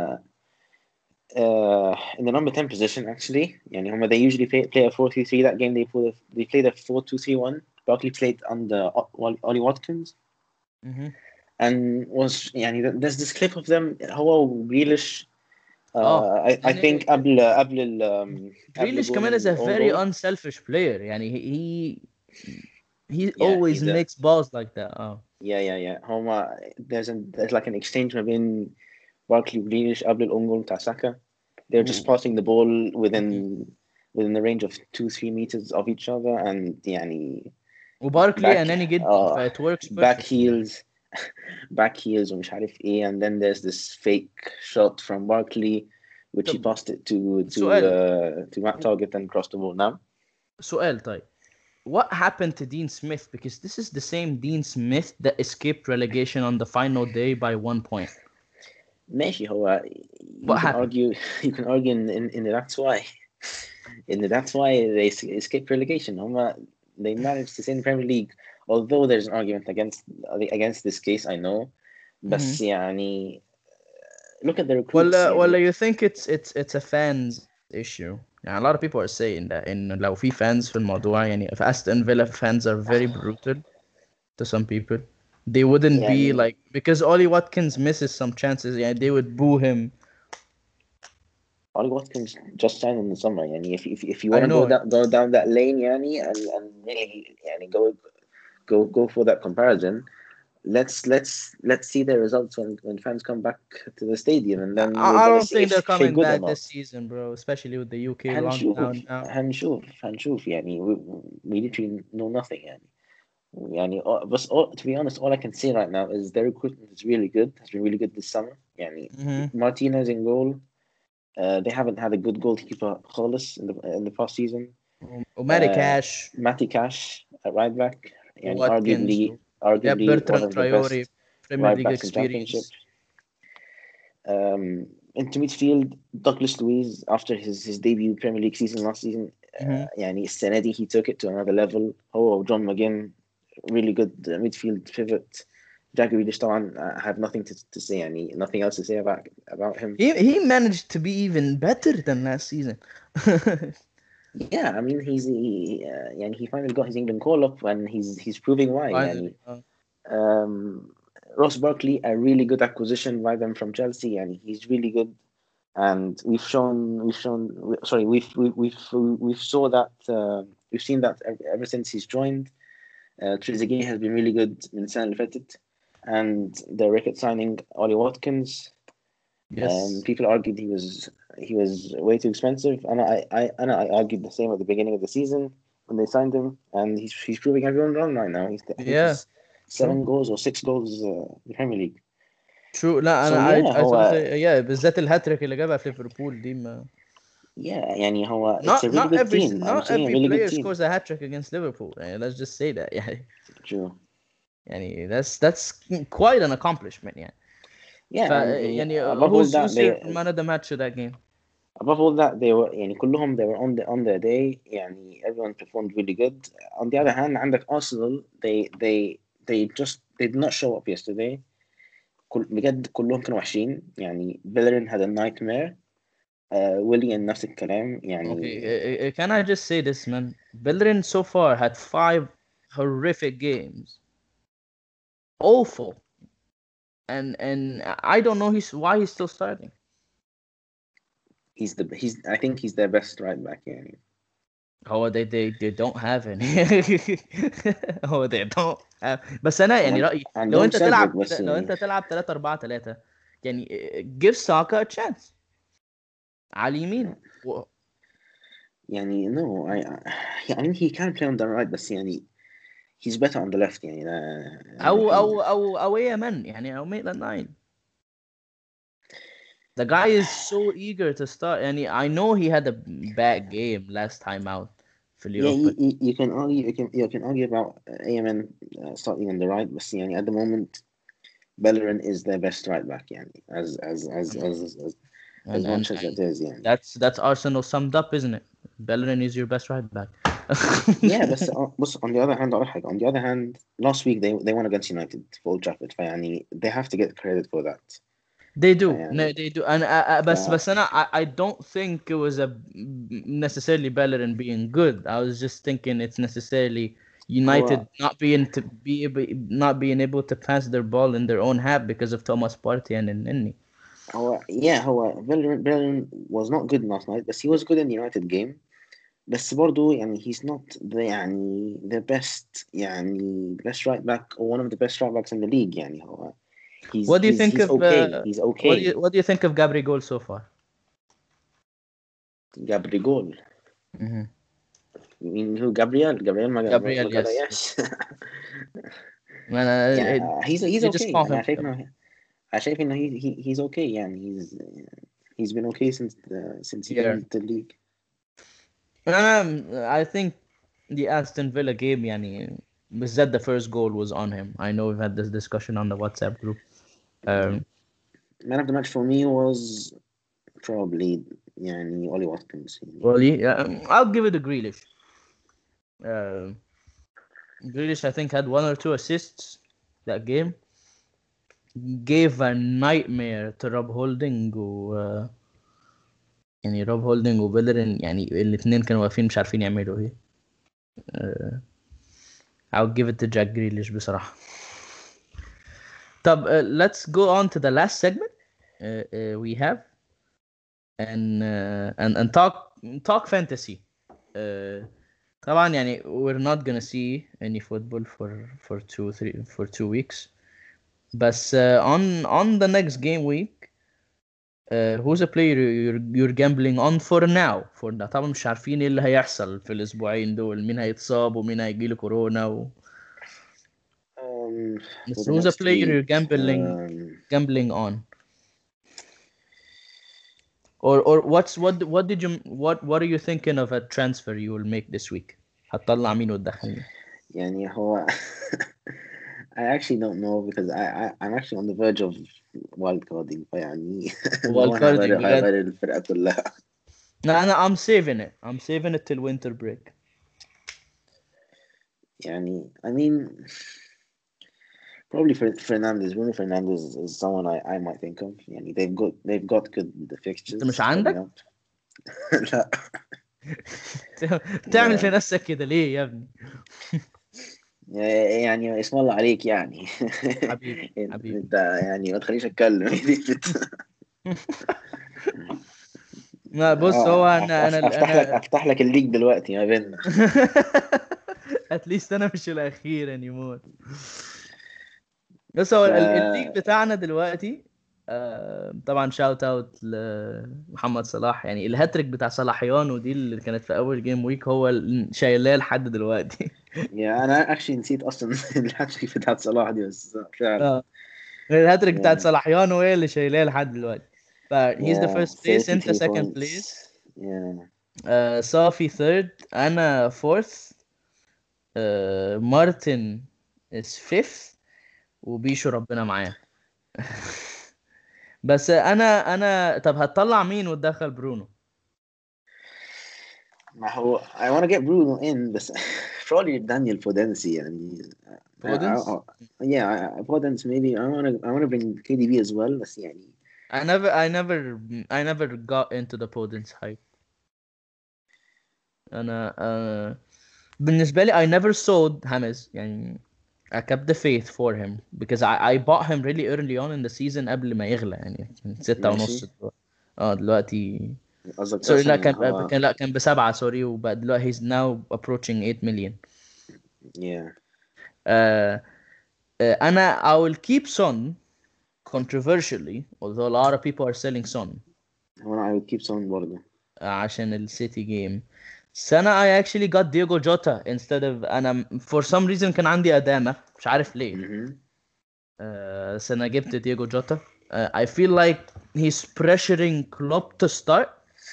in the number 10 position actually. يعني هم they usually play a 4-3-3. That game they played a 4-2-3-1. Barkley played under Ollie Watkins. And was يعني there's this clip of them هو وجريليش I think قبل Grealish جون كمان is a own very goal. unselfish player يعني he Yeah, always makes balls like that. Yeah. هما there's like an exchange ما بين Barkley وجريليش قبل الأون جول بتاع ساكا. They're just passing the ball within the range of 2-3 meters of each other and يعني وباركلي أناني جدا فit works perfectly. back heels ومش عارف ايه and then there's this fake shot from Barkley which he passed it to Matt Target and crossed the ball. Now سؤال طيب what happened to Dean Smith because this is the same Dean Smith that escaped relegation on the final day by 1 point. ماشي هو What happened? you can argue in that's why they escaped relegation. They managed to stay in the Premier League, although there's an argument against this case, I know. But يعني look at the recruits. Well, you think it's a fans issue. يعني a lot of people are saying that إن لو في fans في الموضوع يعني if Aston Villa fans are very brutal to some people they wouldn't be like because Ollie Watkins misses some chances يعني they would boo him. Ollie Watkins just signed in the summer يعني if you want to go down that lane يعني and really يعني go for that comparison. Let's see the results when fans come back to the stadium and then I don't think they're coming back this season, bro, especially with the UK lockdown now. هنشوف يعني we literally know nothing يعني but to be honest all I can say right now is their recruitment is really good. Has been really good this summer يعني Martinez in goal. They haven't had a good goalkeeper خالص in the past season. Matty Cash at right back يعني Watkins arguably one of the Traore, best Premier right League backs experience. in Championship. Into midfield Douglas Luiz after his debut Premier League season last season يعني السنة دي he took it to another level. هو John McGinn really good midfield pivot. Jack Grealish طبعا I have nothing to say يعني nothing else to say about him. He managed to be even better than last season. Yeah, I mean يعني he finally got his England call up and he's proving why Finally. يعني Ross Barkley a really good acquisition by them from Chelsea and he's really good and we've seen that ever since he's joined. Trezeguet has been really good من السنة اللي فاتت and the record signing Ollie Watkins. Yes. People argued he was way too expensive, and I argued the same at the beginning of the season when they signed him, and he's proving everyone wrong right now. I think Yeah. he's 7 goals or 6 goals in the Premier League. True. لا So انا yeah I thought هو بالذات الهاتريك اللي جابها في ليفربول دي ما يعني هو it's a really good team. I'm not saying a every really good player team. scores a hat trick against Liverpool. يعني let's just say that يعني True. يعني that's quite an accomplishment يعني. Yeah, and يعني above all that who's your man of the match of that game? Above all that they were يعني كلهم they were on their day يعني everyone performed really good. On the other hand عندك Arsenal they did not show up yesterday. بجد كلهم كانوا وحشين يعني Bellerin had a nightmare. Willian نفس الكلام يعني. Okay, can I just say this, man? Bellerin so far had 5 horrific games. Awful. And I don't know why he's still starting. I think he's their best right back يعني. هو they don't have any. هو they don't have. بس انا يعني رأيي لو انت تلعب بس لو انت تلعب 3-4-3 يعني give Saka a chance على اليمين. يعني no I mean he can play on the right بس يعني he's better on the left يعني او يمن يعني او Maitland 9. The guy is so eager to start يعني I know he had a bad game last time out في اليوروبا. you can argue about AMN starting on the right بس يعني at the moment Bellerin is their best right back يعني as much as it is يعني. That's Arsenal summed up, isn't it? Bellerin is your best right back. Yeah بس on the other hand on the other hand last week they won against United for Old Trafford فيعني they have to get credit for that. They do. فيعني They do. And بس أنا I don't think it was a necessarily Bellerin being good. I was just thinking it's necessarily United not being able to pass their ball in their own half because of Thomas Partey and Nini. هو Bellerin was not good last night but he was good in the United game. بس برضو يعني he's not the best يعني best right back or one of the best right backs in the league يعني هو What do you think of he's okay. What do you think of Gabriel so far? Gabriel. Mm-hmm. You mean who? Gabriel ما Gabriel, yes. yeah he's you okay just call him. I شايف إنه he's okay يعني he's been okay since he came into the league. I think the Aston Villa game يعني بالذات the first goal was on him. I know we've had this discussion on the WhatsApp group. Man of the match for me was probably يعني Ollie Watkins. Well, I'll give it to Grealish. Grealish I think had 1 or 2 assists that game. Gave a nightmare to Rob Holding يعني روب هولدنج وبيلرين يعني الاثنين كانوا واقفين مش عارفين يعملوا ايه. I'll give it to Jack Grealish بصراحة. طب let's go on to the last segment we have and talk fantasy. طبعا يعني we're not gonna see any football for 2 weeks. بس on the next game week who's a player you're gambling on for now for now. طبعا مش عارفين ايه اللي هيحصل في الاسبوعين دول مين هيتصاب ومين هيجيله كورونا بس who's a player you're gambling on or what are you thinking of a transfer you will make this week هتطلع مين وتدخل مين يعني هو I actually don't know because I'm actually on the verge of wild carding فيعني wild carding هغير الفرقة كلها. I'm saving it till winter break. يعني I mean Probably Fernandez. Bruno Fernandez is someone I might think of. يعني they've got good انت مش fixtures coming عندك؟ up. لا تعمل في yeah. نفسك كده ليه يا ابني؟ يعني اسم الله عليك يعني. حبيبي حبيبي. انت يعني ما تخليش اتكلم. لا بص، هو انا افتح لك الليك دلوقتي ما بيننا. اتليست انا مش الاخير انيمور. بس هو ف الليج بتاعنا دلوقتي، طبعا شاوت اوت لمحمد صلاح. يعني الهاتريك بتاع صلاحيانو دي اللي كانت في اول جيم ويك هو اللي شايلاه لحد دلوقتي. يعني انا اكشلي نسيت اصلا الهاتريك بتاعت صلاح دي، بس فعلا. اه، الهاتريك بتاعت yeah. صلاحيانو هي اللي شايلاه لحد دلوقتي. ف he's the yeah first place، انت 33 second points. place. yeah صافي third، انا fourth. مارتن is fifth، وبيشو ربنا معاه. بس انا طب هتطلع مين وتدخل برونو؟ ما هو I want to get Bruno in بس probably Daniel Fodensi يعني. فودنز. Fodensi maybe. I want to bring KDB as well بس يعني. I never got into the Podence hype. انا بالنسبه لي I never sold James. يعني I kept the faith for him because I bought him really early on in the season قبل ما يغلى. يعني كان ستة ونص ماشي. دلوقتي. اه دلوقتي قصدك سوري، لا اصلا ان كان هو كان لا كان ب7 سوري، وبقى دلوقتي he's now approaching 8 million. yeah. آه انا I will keep Son controversially, although a lot of people are selling Son هو انا I would keep Son برضه. عشان السيتي جيم. سنة I actually got Diego Jota instead of أنا for some reason كان عندي أدامة مش عارف ليه. مهم. سنة جبت دييجو جوتا. I feel like he's pressuring Klopp to start.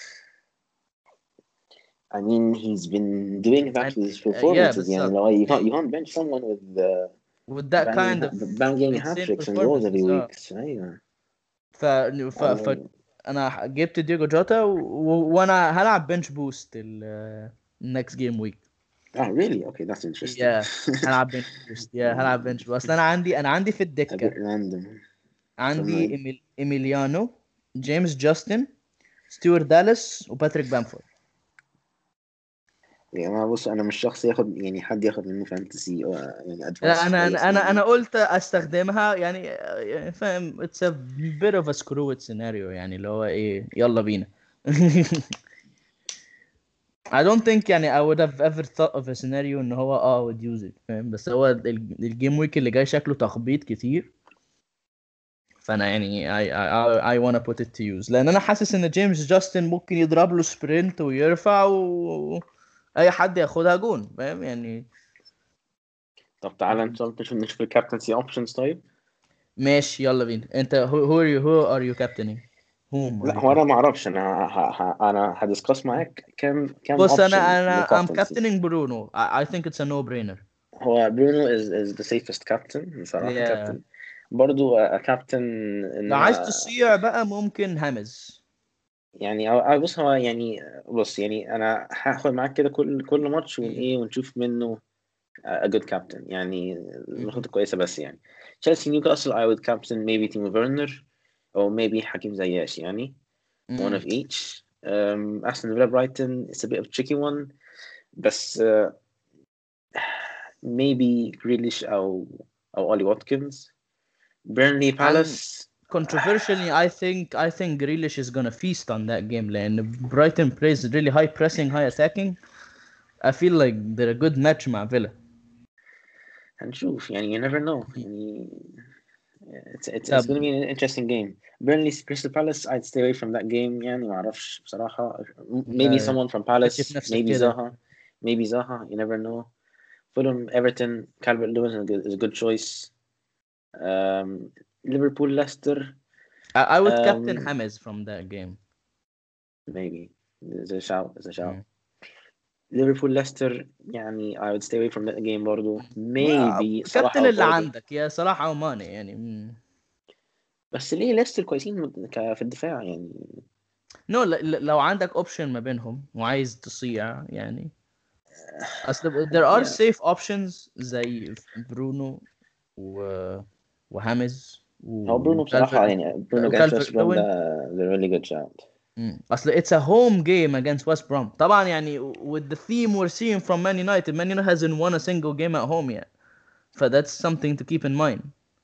I mean he's been doing that And with his yeah performances يعني. بالظبط. لو you can't bench someone with with that kind of banging hat insane tricks and goals every performances. week. ايوه. ف... I mean أنا جبت دييجو جوتا وأنا هلعب بنش بوست next game week. really okay, that's interesting. Yeah هلعب بنش بوست. هلعب بنش بوست. أصل أنا عندي في a bit الدكة random. عندي كمل. إيميليانو، جيمس جاستن، ستيوارت دالاس، وباتريك بامفورد. يعني ما بص انا مش شخص ياخد يعني حد ياخد منه فانتسي يعني لا ادفايس انا خالص انا انا يعني. انا قلت استخدمها يعني فاهم. اتس a bit of a screw it scenario، يعني اللي هو ايه يلا بينا. I don't think يعني I would have ever thought of a scenario ان هو would use it فاهم. بس هو الجيم ويك اللي جاي شكله تخبيط كتير. فانا يعني I wanna put it to use، لان انا حاسس ان جيمس جاستن ممكن يضرب له سبرنت ويرفع اي حد ياخدها جون فاهم يعني. طب تعالى نشوف الكابتنسي اوبشنز طيب. ماشي يلا بينا. انت who are you captaining؟ whom are لا you هو انا ما captaining؟ اعرفش. انا هدiscuss معاك كام بص اوبشن I'm للكابتنسي. captaining Bruno. I think it's a no-brainer. هو برونو is the safest captain بصراحة. Yeah. كابتن برضو كابتن ان لو عايز انا تصيع بقى ممكن هامز. يعني بص هو يعني بص يعني انا هاخد معاك كده كل ماتش مم. ايه ونشوف منه a good captain يعني مهم. النقطة كويسة. بس يعني تشيلسي نيوكاسل I would captain maybe تيمو فيرنر أو maybe حكيم زياش يعني. one مم. of each. أحسن فيلا برايتون it's a bit of a tricky one بس maybe Grealish أو أولي واتكنز. بيرنلي And بالاس. controversially I think Grealish is gonna feast on that game لأن Brighton plays really high pressing high attacking. I feel like they're a good match مع فيلا. هنشوف يعني you never know يعني. It's طب going to be an interesting game. Burnley Crystal Palace I'd stay away from that game يعني ما اعرفش بصراحة. Maybe someone from تكتشف Palace, نفسك maybe كده. Zaha, you never know. Fulham Everton Calvert Lewin is a good choice. Liverpool Leicester I would captain um, James from that game. maybe there's a shout. مم. Liverpool Leicester يعني I would stay away from that game برضو. Maybe صلاح كابتن أو اللي Vardy. عندك يا صلاح او ماني يعني. بس ليه ليستر كويسين في الدفاع يعني. نو لو عندك اوبشن ما بينهم وعايز تصيع يعني. اصل there are yeah safe options زي برونو وهامز هو برونو بصراحة يعني برونو against West وكالفرت Brom لوين. ده really good shout. اصل it's a home game against West Brom طبعا يعني with the theme we're seeing from Man United hasn't won a single game at home yet, so that's something to keep in mind.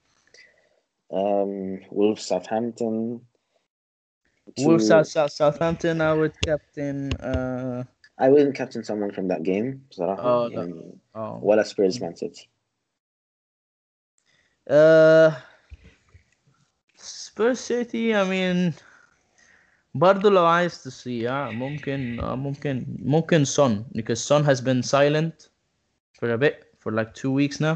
Wolves, Southampton. Wolves, Southampton. I would captain. I wouldn't captain someone from that game بصراحة يعني ولا Spurs Man City. Spurs City, I mean برضو لو عايز تصيع ممكن Son, because Son has been silent for a bit, for like 2 weeks now.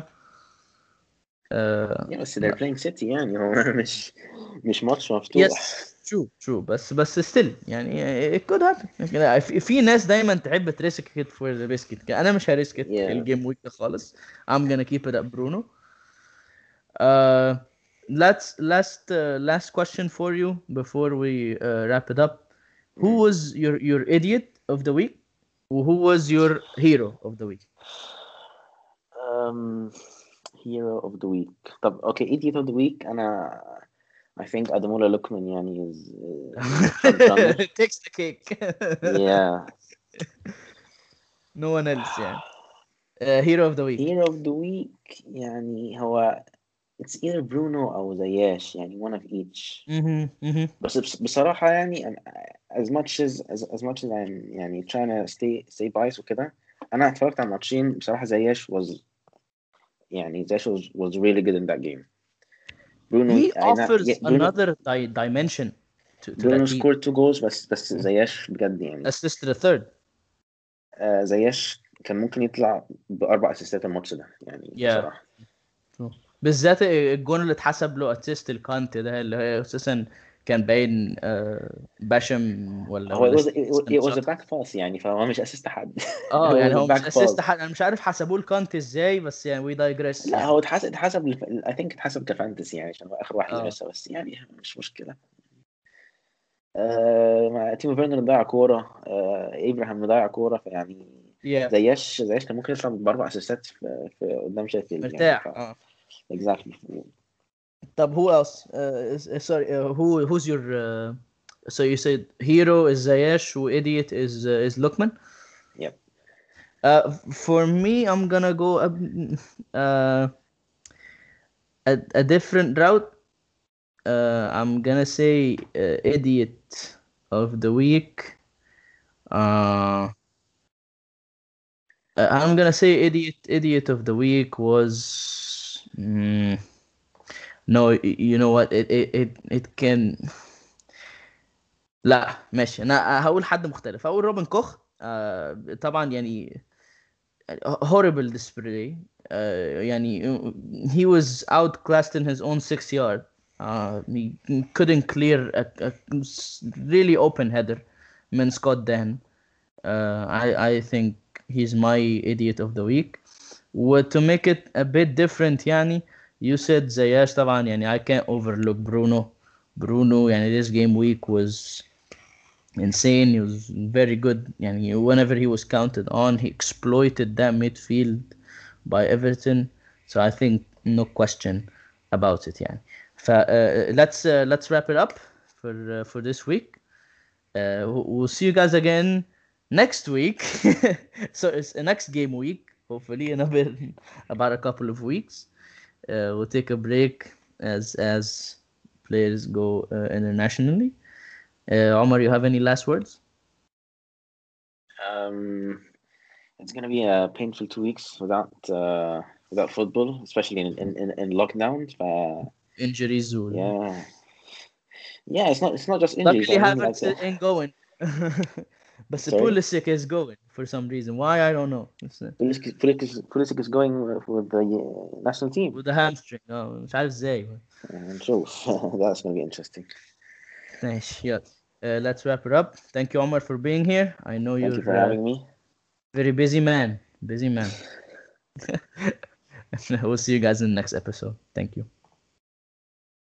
Yeah, بس they're playing City يعني هو مش ماتش مفتوح. Yes, true. بس still يعني it could happen. في ناس دايما تحب تريسك it for the biscuit. انا مش هريسك it الجيم ويك ده خالص. I'm gonna keep it at Bruno. Last question for you before we wrap it up. Who was your idiot of the week? Who was your hero of the week? Hero of the week. طب okay, idiot of the week I think Ademola Lookman يعني is front runner. Takes the cake. Yeah. No one else يعني. Hero of the week. Hero of the week يعني هو it's either Bruno أو زياش يعني one of each. بس بصراحة يعني as much as I'm يعني trying to stay biased وكده أنا اتفرجت على ماتشين بصراحة زياش was really good in that game. Bruno he offers another dimension to Bruno that team. scored 2 goals بس زياش بجد يعني assist the third. زياش كان ممكن يطلع ب4 اسيستات الماتش ده يعني بصراحة. بالذات الجون اللي اتحسب له اسيست الكانت ده اللي هي اساسا كان باين باشم هو it was a back pass يعني فهو مش اسيست حد. يعني هو مش اسيست حد. انا مش عارف حسبوه الكانت ازاي بس يعني وي دايجريس. لا هو اتحسب I think اتحسب كفانتسي يعني عشان هو اخر واحد لمسها بس يعني مش مشكلة. تيمو فيرنر ضيع كورة. ابراهام مضيع كورة فيعني زياش كان ممكن يطلع ب4 اسيستات في قدام شيفيلد مرتاح. يعني exactly. طب who else? Sorry, who's your so you said hero is Zayash, who idiot is Lookman? Yep. For me, I'm gonna go a different route. I'm gonna say idiot of the week. I'm gonna say idiot of the week was no, you know what, it can. لا ماشي انا هقول حد مختلف. هقول روبن كوخ. طبعا يعني horrible display. يعني he was outclassed in his own 6 yard. He couldn't clear a really open header من Scott Dan. I think he's my idiot of the week. To make it a bit different يعني you said زياش طبعا يعني I can't overlook Bruno يعني this game week was insane. He was very good يعني whenever he was counted on he exploited that midfield by Everton, so I think no question about it يعني. let's wrap it up for this week. We'll see you guys again next week. So it's a next game week, hopefully in about a couple of weeks. We'll take a break as players go internationally. Omar, you have any last words? It's gonna be a painful 2 weeks without football, especially in lockdown. Injuries. Yeah, it's not just injuries. Luckily, Havertz ain't going. But Pulisic is going for some reason. Why, I don't know. Pulisic is going with the national team. With the hamstring. No, مش عارف ازاي. That's gonna be interesting. Nice. Yeah. Let's wrap it up. Thank you, Omar, for being here. I know Thank you for having me. Very busy man. We'll see you guys in the next episode. Thank you.